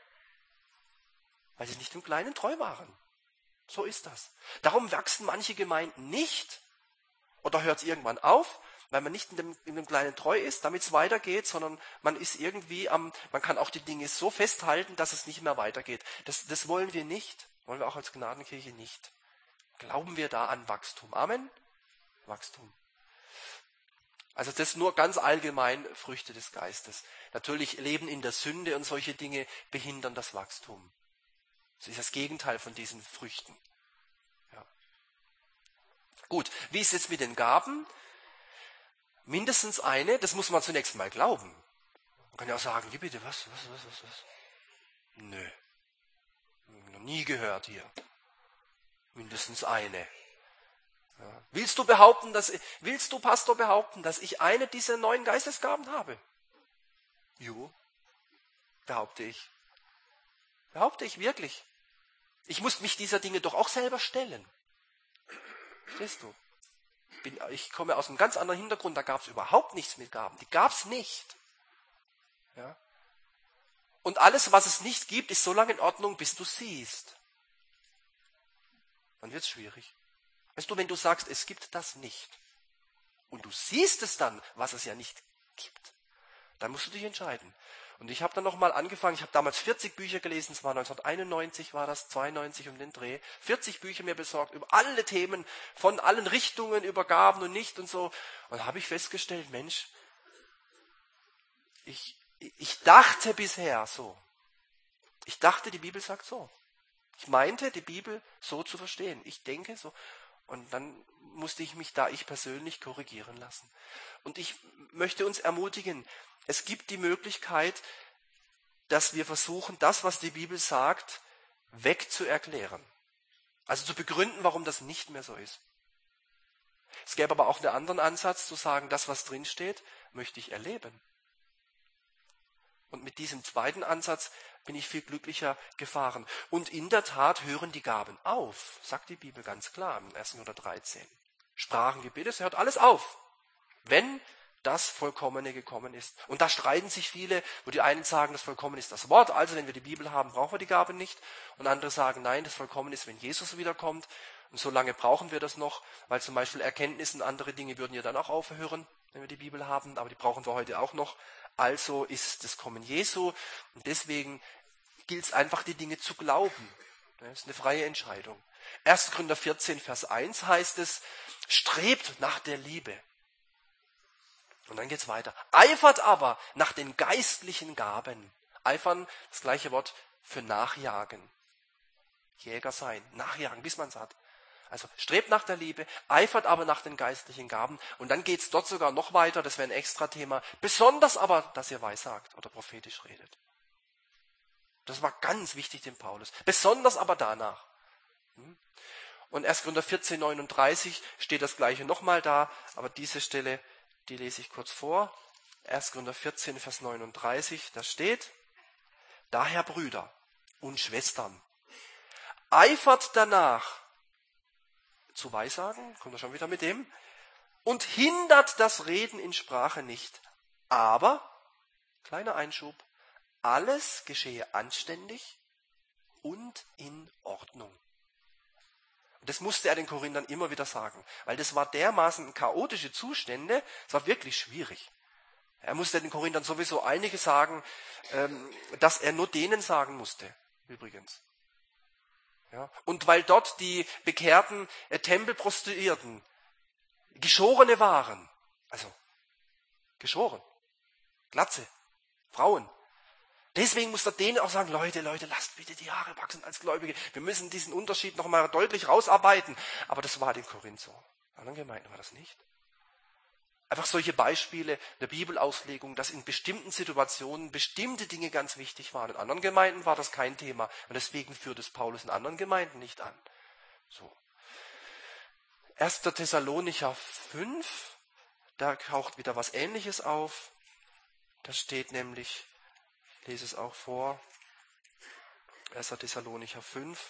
weil sie nicht im Kleinen treu waren. So ist das. Darum wachsen manche Gemeinden nicht oder hört es irgendwann auf, weil man nicht in dem, in dem Kleinen treu ist, damit es weitergeht, sondern man ist irgendwie am, man kann auch die Dinge so festhalten, dass es nicht mehr weitergeht. Das, das wollen wir nicht, wollen wir auch als Gnadenkirche nicht. Glauben wir da an Wachstum? Amen? Wachstum. Also das nur ganz allgemein Früchte des Geistes. Natürlich Leben in der Sünde und solche Dinge behindern das Wachstum. Das ist das Gegenteil von diesen Früchten. Ja. Gut, wie ist es jetzt mit den Gaben? Mindestens eine, das muss man zunächst mal glauben. Man kann ja auch sagen, wie bitte, was, was, was, was, was? Nö. Noch nie gehört hier. Mindestens eine. Ja. Willst du behaupten, dass, willst du, Pastor, behaupten, dass ich eine dieser neuen Geistesgaben habe? Jo, behaupte ich. Behaupte ich wirklich. Ich muss mich dieser Dinge doch auch selber stellen. Verstehst du? Ich, bin, ich komme aus einem ganz anderen Hintergrund, da gab es überhaupt nichts mit Gaben. Die gab es nicht. Ja? Und alles, was es nicht gibt, ist so lange in Ordnung, bis du siehst. Dann wird es schwierig. Weißt du, wenn du sagst, es gibt das nicht, und du siehst es dann, was es ja nicht gibt, dann musst du dich entscheiden. Und ich habe dann nochmal angefangen, ich habe damals vierzig Bücher gelesen, es war neunzehnhunderteinundneunzig, war das, zweiundneunzig um den Dreh, vierzig Bücher mir besorgt, über alle Themen, von allen Richtungen, über Gaben und nicht und so. Und da habe ich festgestellt, Mensch, ich, ich dachte bisher so. Ich dachte, die Bibel sagt so. Ich meinte, die Bibel so zu verstehen. Ich denke so. Und dann musste ich mich da ich persönlich korrigieren lassen. Und ich möchte uns ermutigen, es gibt die Möglichkeit, dass wir versuchen, das, was die Bibel sagt, wegzuerklären. Also zu begründen, warum das nicht mehr so ist. Es gäbe aber auch einen anderen Ansatz, zu sagen, das, was drinsteht, möchte ich erleben. Und mit diesem zweiten Ansatz bin ich viel glücklicher gefahren. Und in der Tat hören die Gaben auf, sagt die Bibel ganz klar im ersten Korinther dreizehn. Sprachengebet, es hört alles auf, wenn das Vollkommene gekommen ist. Und da streiten sich viele, wo die einen sagen, das Vollkommene ist das Wort, also wenn wir die Bibel haben, brauchen wir die Gabe nicht. Und andere sagen, nein, das Vollkommene ist, wenn Jesus wiederkommt. Und so lange brauchen wir das noch, weil zum Beispiel Erkenntnis und andere Dinge würden ja dann auch aufhören, wenn wir die Bibel haben, aber die brauchen wir heute auch noch. Also ist das Kommen Jesu und deswegen gilt es einfach, die Dinge zu glauben. Das ist eine freie Entscheidung. erster Korinther vierzehn, Vers eins heißt es, strebt nach der Liebe. Und dann geht's weiter. Eifert aber nach den geistlichen Gaben. Eifern, das gleiche Wort für nachjagen. Jäger sein, nachjagen, bis man es hat. Also strebt nach der Liebe, eifert aber nach den geistlichen Gaben. Und dann geht's dort sogar noch weiter, das wäre ein extra Thema. Besonders aber, dass ihr weissagt oder prophetisch redet. Das war ganz wichtig dem Paulus. Besonders aber danach. Und erster Korinther vierzehn, neununddreißig steht das gleiche nochmal da, aber diese Stelle, die lese ich kurz vor. erster Korinther vierzehn, Vers neununddreißig, da steht, daher Brüder und Schwestern, eifert danach, zu Weissagen, kommt er schon wieder mit dem, und hindert das Reden in Sprache nicht. Aber, kleiner Einschub, alles geschehe anständig und in Ordnung. Und das musste er den Korinthern immer wieder sagen, weil das war dermaßen chaotische Zustände, es war wirklich schwierig. Er musste den Korinthern sowieso einige sagen, dass er nur denen sagen musste, übrigens. Ja, und weil dort die bekehrten äh, Tempelprostituierten Geschorene waren, also geschoren, Glatze, Frauen. Deswegen muss er denen auch sagen, Leute, Leute, lasst bitte die Haare wachsen als Gläubige. Wir müssen diesen Unterschied noch mal deutlich rausarbeiten. Aber das war in Korinth so. In anderen Gemeinden war das nicht. Einfach solche Beispiele der Bibelauslegung, dass in bestimmten Situationen bestimmte Dinge ganz wichtig waren. In anderen Gemeinden war das kein Thema. Und deswegen führt es Paulus in anderen Gemeinden nicht an. So. erster Thessalonicher fünf, da taucht wieder was Ähnliches auf. Da steht nämlich, ich lese es auch vor, erster Thessalonicher fünf.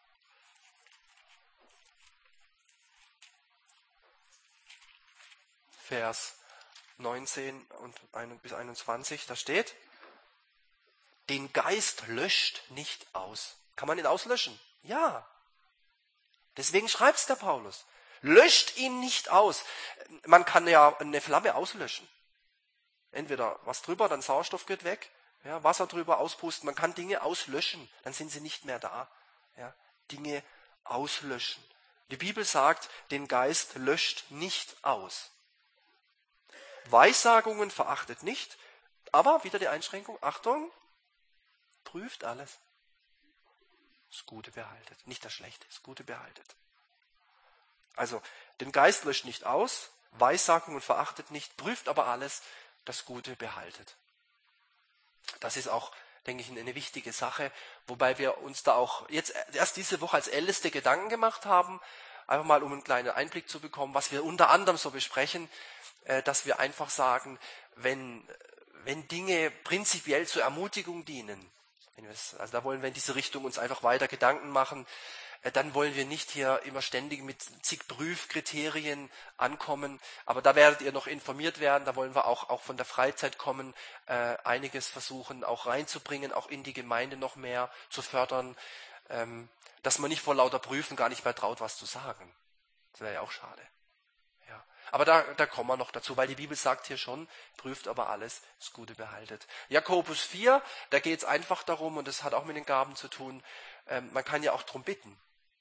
Vers neunzehn und bis einundzwanzig, da steht, den Geist löscht nicht aus. Kann man ihn auslöschen? Ja. Deswegen schreibt es der Paulus. Löscht ihn nicht aus. Man kann ja eine Flamme auslöschen. Entweder was drüber, dann Sauerstoff geht weg, ja, Wasser drüber auspusten. Man kann Dinge auslöschen, dann sind sie nicht mehr da. Ja, Dinge auslöschen. Die Bibel sagt, den Geist löscht nicht aus. Weissagungen verachtet nicht, aber wieder die Einschränkung, Achtung, prüft alles. Das Gute behaltet, nicht das Schlechte, das Gute behaltet. Also, den Geist löscht nicht aus, Weissagungen verachtet nicht, prüft aber alles, das Gute behaltet. Das ist auch denke ich, eine wichtige Sache, wobei wir uns da auch jetzt erst diese Woche als Älteste Gedanken gemacht haben, einfach mal um einen kleinen Einblick zu bekommen, was wir unter anderem so besprechen, dass wir einfach sagen, wenn, wenn Dinge prinzipiell zur Ermutigung dienen, also da wollen wir in diese Richtung uns einfach weiter Gedanken machen, dann wollen wir nicht hier immer ständig mit zig Prüfkriterien ankommen, aber da werdet ihr noch informiert werden, da wollen wir auch, auch von der Freizeit kommen, äh, einiges versuchen auch reinzubringen, auch in die Gemeinde noch mehr zu fördern, ähm, dass man nicht vor lauter Prüfen gar nicht mehr traut, was zu sagen. Das wäre ja auch schade. Ja. Aber da, da kommen wir noch dazu, weil die Bibel sagt hier schon, prüft aber alles, das Gute behaltet. Jakobus vier, da geht es einfach darum, und das hat auch mit den Gaben zu tun, ähm, man kann ja auch drum bitten.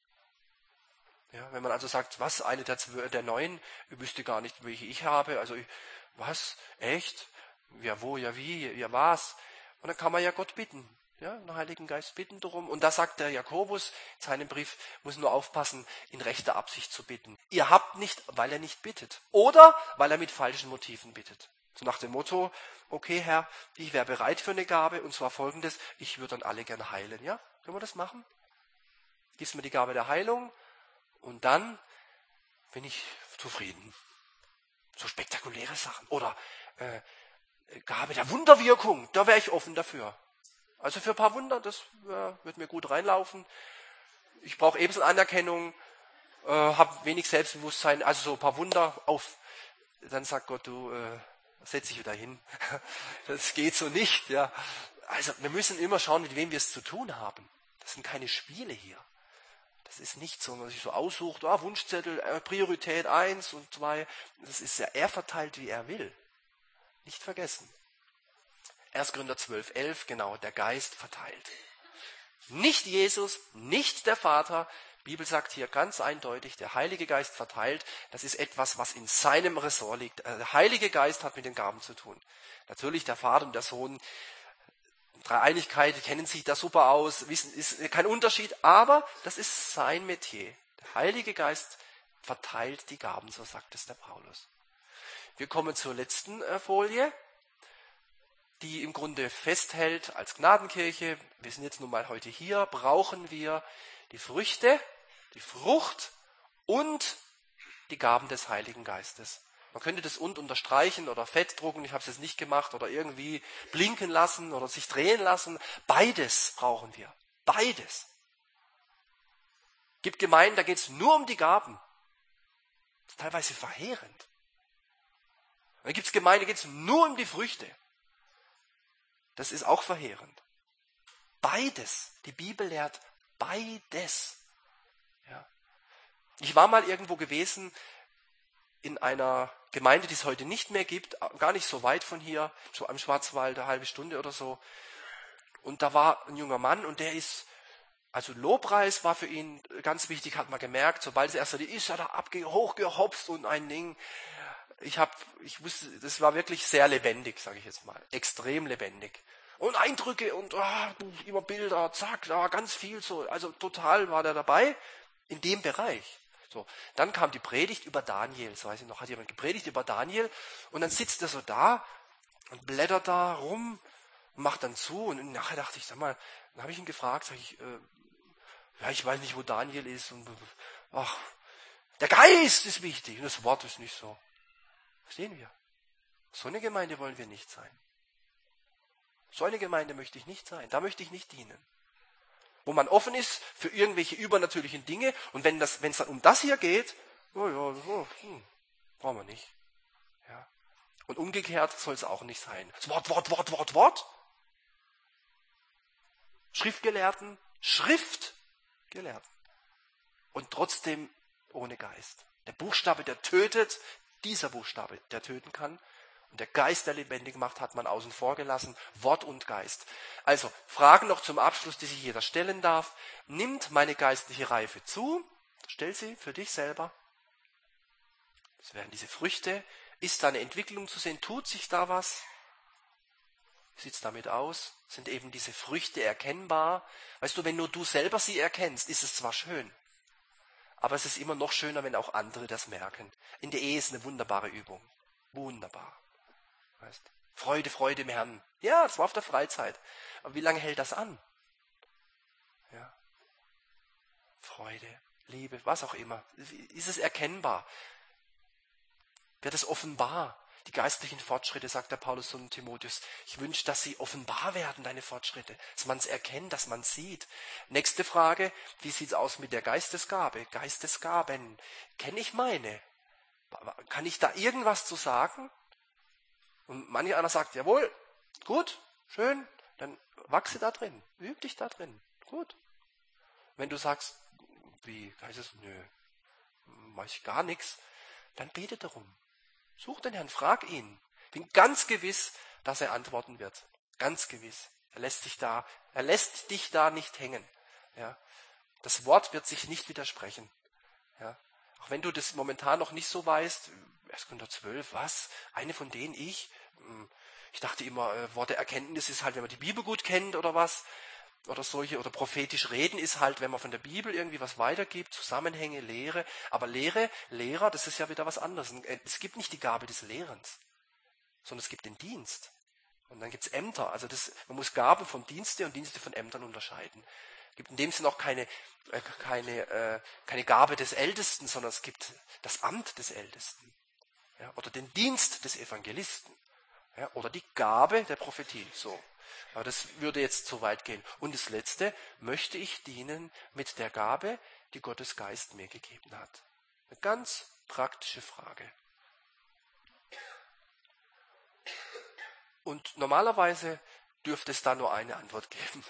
Ja, wenn man also sagt, was, eine der, der neun, ich wüsste gar nicht, welche ich habe, also ich, was, echt? Ja, wo, ja, wie, ja, was? Und dann kann man ja Gott bitten, ja, den Heiligen Geist bitten darum. Und da sagt der Jakobus in seinem Brief, muss nur aufpassen, in rechter Absicht zu bitten. Ihr habt nicht, weil er nicht bittet. Oder weil er mit falschen Motiven bittet. So nach dem Motto, okay, Herr, ich wäre bereit für eine Gabe, und zwar folgendes, ich würde dann alle gern heilen, ja? Können wir das machen? Gibst mir die Gabe der Heilung, und dann bin ich zufrieden. So spektakuläre Sachen. Oder äh, Gabe der Wunderwirkung, da wäre ich offen dafür. Also für ein paar Wunder, das äh, wird mir gut reinlaufen. Ich brauche ebenso Anerkennung, äh, habe wenig Selbstbewusstsein, also so ein paar Wunder auf. Dann sagt Gott, du, äh, setz dich wieder hin. Das geht so nicht. Ja. Also wir müssen immer schauen, mit wem wir es zu tun haben. Das sind keine Spiele hier. Das ist nicht so, dass man sich so aussucht, ah, Wunschzettel, Priorität eins und zwei. Das ist ja, er verteilt, wie er will. Nicht vergessen. erster Korinther zwölf, elf, genau, der Geist verteilt. Nicht Jesus, nicht der Vater. Die Bibel sagt hier ganz eindeutig, der Heilige Geist verteilt. Das ist etwas, was in seinem Ressort liegt. Der Heilige Geist hat mit den Gaben zu tun. Natürlich der Vater und der Sohn, Dreieinigkeit, kennen sich da super aus, wissen, ist kein Unterschied, aber das ist sein Metier. Der Heilige Geist verteilt die Gaben, so sagt es der Paulus. Wir kommen zur letzten Folie, die im Grunde festhält, als Gnadenkirche, wir sind jetzt nun mal heute hier, brauchen wir die Früchte, die Frucht und die Gaben des Heiligen Geistes. Man könnte das und unterstreichen oder fett drucken, ich habe es jetzt nicht gemacht, oder irgendwie blinken lassen oder sich drehen lassen. Beides brauchen wir. Beides. Es gibt Gemeinden, da geht es nur um die Gaben. Das ist teilweise verheerend. Und dann gibt es Gemeinden, da geht es nur um die Früchte. Das ist auch verheerend. Beides. Die Bibel lehrt beides. Ja. Ich war mal irgendwo gewesen, in einer Gemeinde, die es heute nicht mehr gibt, gar nicht so weit von hier, so am Schwarzwald, eine halbe Stunde oder so. Und da war ein junger Mann, und der ist, also Lobpreis war für ihn ganz wichtig, hat man gemerkt, sobald es erst so die ist, hat er abge- hochgehopst und ein Ding. Ich habe, ich wusste, das war wirklich sehr lebendig, sage ich jetzt mal, extrem lebendig. Und Eindrücke und oh, immer Bilder, zack, da ganz viel so, also total war der dabei in dem Bereich. So, dann kam die Predigt über Daniel, so weiß ich noch, hat jemand gepredigt über Daniel, und dann sitzt er so da und blättert da rum und macht dann zu, und nachher dachte ich, sag mal, dann habe ich ihn gefragt, sag ich, äh, ja, ich weiß nicht, wo Daniel ist, und ach, der Geist ist wichtig und das Wort ist nicht so. Verstehen wir? So eine Gemeinde wollen wir nicht sein. So eine Gemeinde möchte ich nicht sein, da möchte ich nicht dienen. Wo man offen ist für irgendwelche übernatürlichen Dinge, und wenn das, wenn es dann um das hier geht, oh ja, oh, hm, brauchen wir nicht. Ja. Und umgekehrt soll es auch nicht sein. Das Wort, Wort, Wort, Wort, Wort. Schriftgelehrten, Schriftgelehrten. Und trotzdem ohne Geist. Der Buchstabe, der tötet, dieser Buchstabe, der töten kann. Und der Geist, der lebendig macht, hat man außen vor gelassen. Wort und Geist. Also, Fragen noch zum Abschluss, die sich jeder stellen darf. Nimmt meine geistliche Reife zu? Stell sie für dich selber. Das wären diese Früchte. Ist da eine Entwicklung zu sehen? Tut sich da was? Wie sieht es damit aus? Sind eben diese Früchte erkennbar? Weißt du, wenn nur du selber sie erkennst, ist es zwar schön, aber es ist immer noch schöner, wenn auch andere das merken. In der Ehe ist eine wunderbare Übung. Wunderbar. Weißt? Freude, Freude im Herrn. Ja, das war auf der Freizeit. Aber wie lange hält das an? Ja. Freude, Liebe, was auch immer. Ist es erkennbar? Wird es offenbar? Die geistlichen Fortschritte, sagt der Paulus und Timotheus. Ich wünsche, dass sie offenbar werden, deine Fortschritte. Dass man es erkennt, dass man es sieht. Nächste Frage, wie sieht es aus mit der Geistesgabe? Geistesgaben. Kenne ich meine? Kann ich da irgendwas zu sagen? Und manch einer sagt, jawohl, gut, schön, dann wachse da drin. Üb dich da drin. Gut. Wenn du sagst, wie, heißt es, nö, mach ich gar nichts, dann bete darum. Such den Herrn, frag ihn. Bin ganz gewiss, dass er antworten wird. Ganz gewiss. Er lässt dich da, er lässt dich da nicht hängen. Ja. Das Wort wird sich nicht widersprechen. Ja. Auch wenn du das momentan noch nicht so weißt, erst Korinther zwölf, was? Eine von denen, ich? Ich dachte immer, äh, Wort der Erkenntnis ist halt, wenn man die Bibel gut kennt oder was. Oder solche, oder prophetisch reden ist halt, wenn man von der Bibel irgendwie was weitergibt, Zusammenhänge, Lehre. Aber Lehre, Lehrer, das ist ja wieder was anderes. Es gibt nicht die Gabe des Lehrens, sondern es gibt den Dienst. Und dann gibt es Ämter. Also das, man muss Gaben von Dienste und Dienste von Ämtern unterscheiden. Es gibt in dem Sinne auch keine, äh, keine, äh, keine Gabe des Ältesten, sondern es gibt das Amt des Ältesten. Ja, oder den Dienst des Evangelisten. Ja, oder die Gabe der Prophetie. So. Aber das würde jetzt zu weit gehen. Und das Letzte, möchte ich dienen mit der Gabe, die Gottes Geist mir gegeben hat? Eine ganz praktische Frage. Und normalerweise dürfte es da nur eine Antwort geben.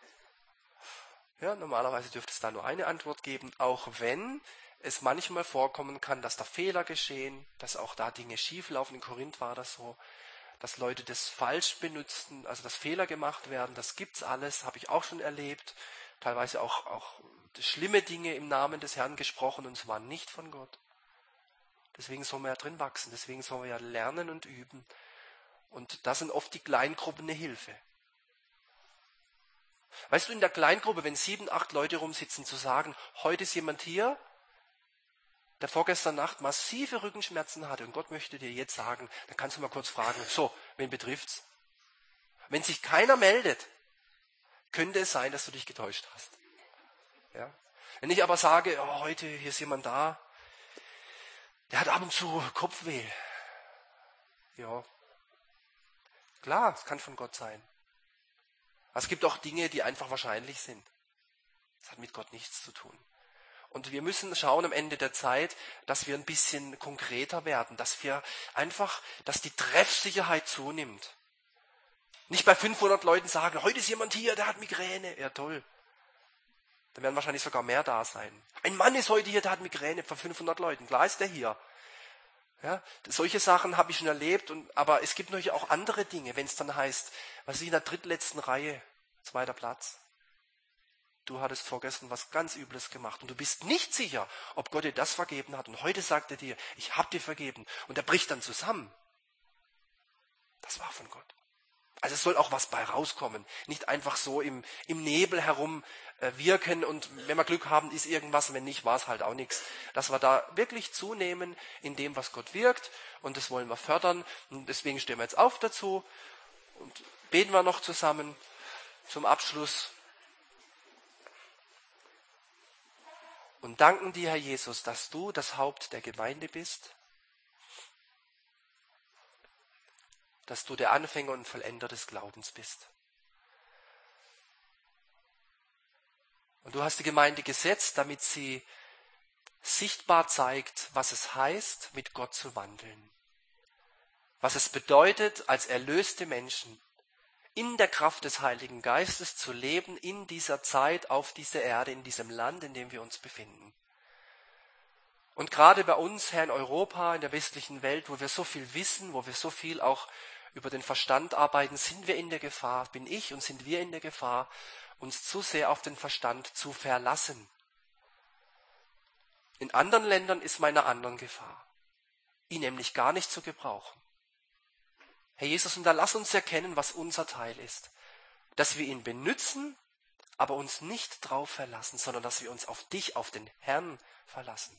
Ja, normalerweise dürfte es da nur eine Antwort geben, auch wenn es manchmal vorkommen kann, dass da Fehler geschehen, dass auch da Dinge schieflaufen. In Korinth war das so. Dass Leute das falsch benutzen, also dass Fehler gemacht werden, das gibt's alles, habe ich auch schon erlebt. Teilweise auch, auch schlimme Dinge im Namen des Herrn gesprochen und es war nicht von Gott. Deswegen sollen wir ja drin wachsen, deswegen sollen wir ja lernen und üben. Und da sind oft die Kleingruppen eine Hilfe. Weißt du, in der Kleingruppe, wenn sieben, acht Leute rumsitzen, zu sagen, heute ist jemand hier, der vorgestern Nacht massive Rückenschmerzen hatte und Gott möchte dir jetzt sagen, dann kannst du mal kurz fragen, so, wen betrifft's? Wenn sich keiner meldet, könnte es sein, dass du dich getäuscht hast. Ja? Wenn ich aber sage, oh, heute, hier ist jemand da, der hat ab und zu Kopfweh. Ja, klar, es kann von Gott sein. Aber es gibt auch Dinge, die einfach wahrscheinlich sind. Das hat mit Gott nichts zu tun. Und wir müssen schauen am Ende der Zeit, dass wir ein bisschen konkreter werden, dass wir einfach, dass die Treffsicherheit zunimmt. Nicht bei fünfhundert Leuten sagen, heute ist jemand hier, der hat Migräne. Ja, toll. Da werden wahrscheinlich sogar mehr da sein. Ein Mann ist heute hier, der hat Migräne, von fünfhundert Leuten. Klar ist der hier. Ja, solche Sachen habe ich schon erlebt, und, aber es gibt natürlich auch andere Dinge, wenn es dann heißt, was ist in der drittletzten Reihe, zweiter Platz. Du hattest vorgestern was ganz Übles gemacht und du bist nicht sicher, ob Gott dir das vergeben hat. Und heute sagt er dir, ich habe dir vergeben. Und er bricht dann zusammen. Das war von Gott. Also es soll auch was bei rauskommen. Nicht einfach so im, im Nebel herum äh, wirken und wenn wir Glück haben, ist irgendwas. Wenn nicht, war es halt auch nichts. Dass wir da wirklich zunehmen in dem, was Gott wirkt. Und das wollen wir fördern. Und deswegen stehen wir jetzt auf dazu und beten wir noch zusammen zum Abschluss. Und danken dir, Herr Jesus, dass du das Haupt der Gemeinde bist, dass du der Anfänger und Vollender des Glaubens bist. Und du hast die Gemeinde gesetzt, damit sie sichtbar zeigt, was es heißt, mit Gott zu wandeln. Was es bedeutet, als erlöste Menschen in der Kraft des Heiligen Geistes zu leben, in dieser Zeit, auf dieser Erde, in diesem Land, in dem wir uns befinden. Und gerade bei uns, Herr, in Europa, in der westlichen Welt, wo wir so viel wissen, wo wir so viel auch über den Verstand arbeiten, sind wir in der Gefahr, bin ich und sind wir in der Gefahr, uns zu sehr auf den Verstand zu verlassen. In anderen Ländern ist man in einer anderen Gefahr, ihn nämlich gar nicht zu gebrauchen. Herr Jesus, und da lass uns erkennen, was unser Teil ist. Dass wir ihn benützen, aber uns nicht drauf verlassen, sondern dass wir uns auf dich, auf den Herrn verlassen.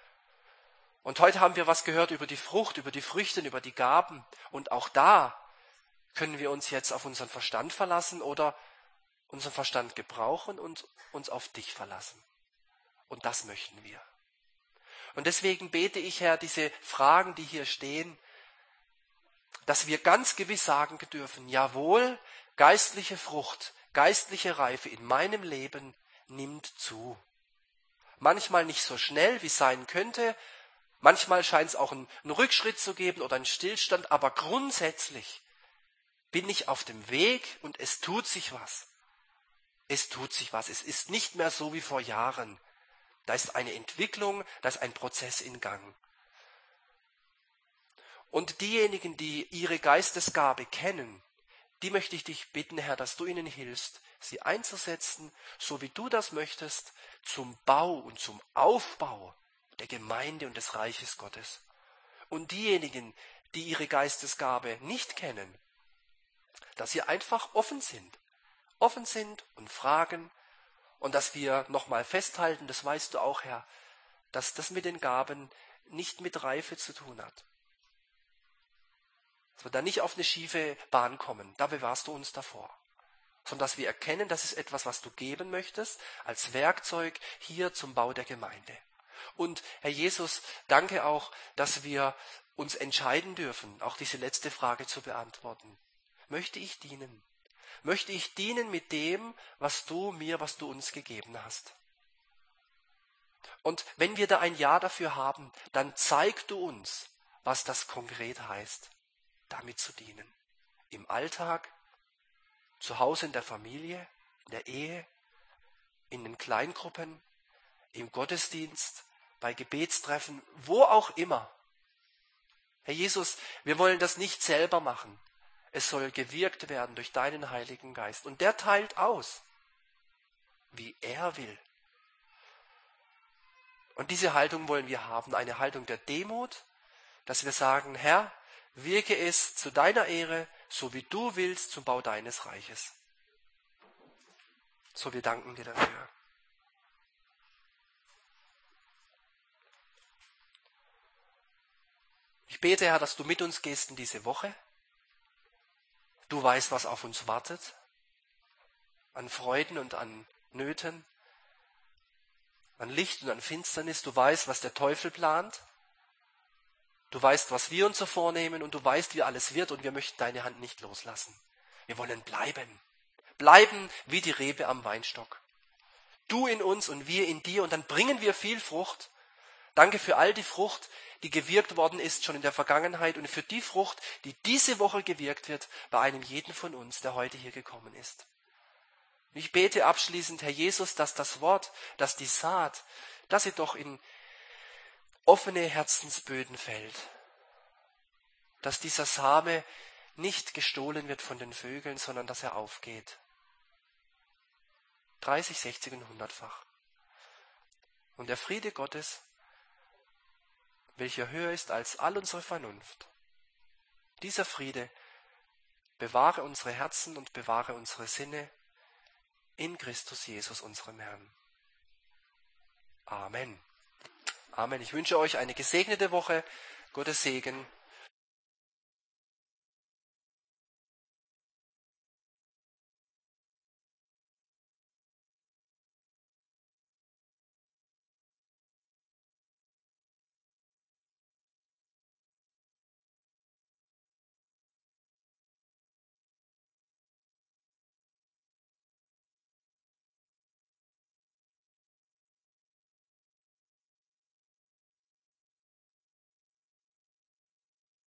Und heute haben wir was gehört über die Frucht, über die Früchte, über die Gaben. Und auch da Können wir uns jetzt auf unseren Verstand verlassen oder unseren Verstand gebrauchen und uns auf dich verlassen? Und das möchten wir. Und deswegen bete ich, Herr, diese Fragen, die hier stehen, dass wir ganz gewiss sagen dürfen, jawohl, geistliche Frucht, geistliche Reife in meinem Leben nimmt zu. Manchmal nicht so schnell, wie es sein könnte, manchmal scheint es auch einen, einen Rückschritt zu geben oder einen Stillstand, aber grundsätzlich bin ich auf dem Weg und es tut sich was. Es tut sich was. Es ist nicht mehr so wie vor Jahren. Da ist eine Entwicklung, da ist ein Prozess in Gang. Und diejenigen, die ihre Geistesgabe kennen, die möchte ich dich bitten, Herr, dass du ihnen hilfst, sie einzusetzen, so wie du das möchtest, zum Bau und zum Aufbau der Gemeinde und des Reiches Gottes. Und diejenigen, die ihre Geistesgabe nicht kennen, dass sie einfach offen sind, offen sind und fragen und dass wir nochmal festhalten, das weißt du auch, Herr, dass das mit den Gaben nicht mit Reife zu tun hat. Dass wir da nicht auf eine schiefe Bahn kommen, da bewahrst du uns davor. Sondern dass wir erkennen, das ist etwas, was du geben möchtest, als Werkzeug hier zum Bau der Gemeinde. Und Herr Jesus, danke auch, dass wir uns entscheiden dürfen, auch diese letzte Frage zu beantworten. Möchte ich dienen? Möchte ich dienen mit dem, was du mir, was du uns gegeben hast? Und wenn wir da ein Ja dafür haben, dann zeig du uns, was das konkret heißt, damit zu dienen. Im Alltag, zu Hause in der Familie, in der Ehe, in den Kleingruppen, im Gottesdienst, bei Gebetstreffen, wo auch immer. Herr Jesus, wir wollen das nicht selber machen. Es soll gewirkt werden durch deinen Heiligen Geist. Und der teilt aus, wie er will. Und diese Haltung wollen wir haben, eine Haltung der Demut, dass wir sagen, Herr, wirke es zu deiner Ehre, so wie du willst, zum Bau deines Reiches. So, wir danken dir dafür. Ich bete, Herr, dass du mit uns gehst in diese Woche. Du weißt, was auf uns wartet, an Freuden und an Nöten, an Licht und an Finsternis. Du weißt, was der Teufel plant. Du weißt, was wir uns so vornehmen und du weißt, wie alles wird und wir möchten deine Hand nicht loslassen. Wir wollen bleiben. Bleiben wie die Rebe am Weinstock. Du in uns und wir in dir und dann bringen wir viel Frucht. Danke für all die Frucht, die gewirkt worden ist schon in der Vergangenheit und für die Frucht, die diese Woche gewirkt wird bei einem jeden von uns, der heute hier gekommen ist. Ich bete abschließend, Herr Jesus, dass das Wort, dass die Saat, dass sie doch in offene Herzensböden fällt. Dass dieser Same nicht gestohlen wird von den Vögeln, sondern dass er aufgeht. dreißig, sechzig und hundertfach. Und der Friede Gottes, welcher höher ist als all unsere Vernunft, dieser Friede bewahre unsere Herzen und bewahre unsere Sinne in Christus Jesus, unserem Herrn. Amen. Amen. Ich wünsche euch eine gesegnete Woche. Gottes Segen.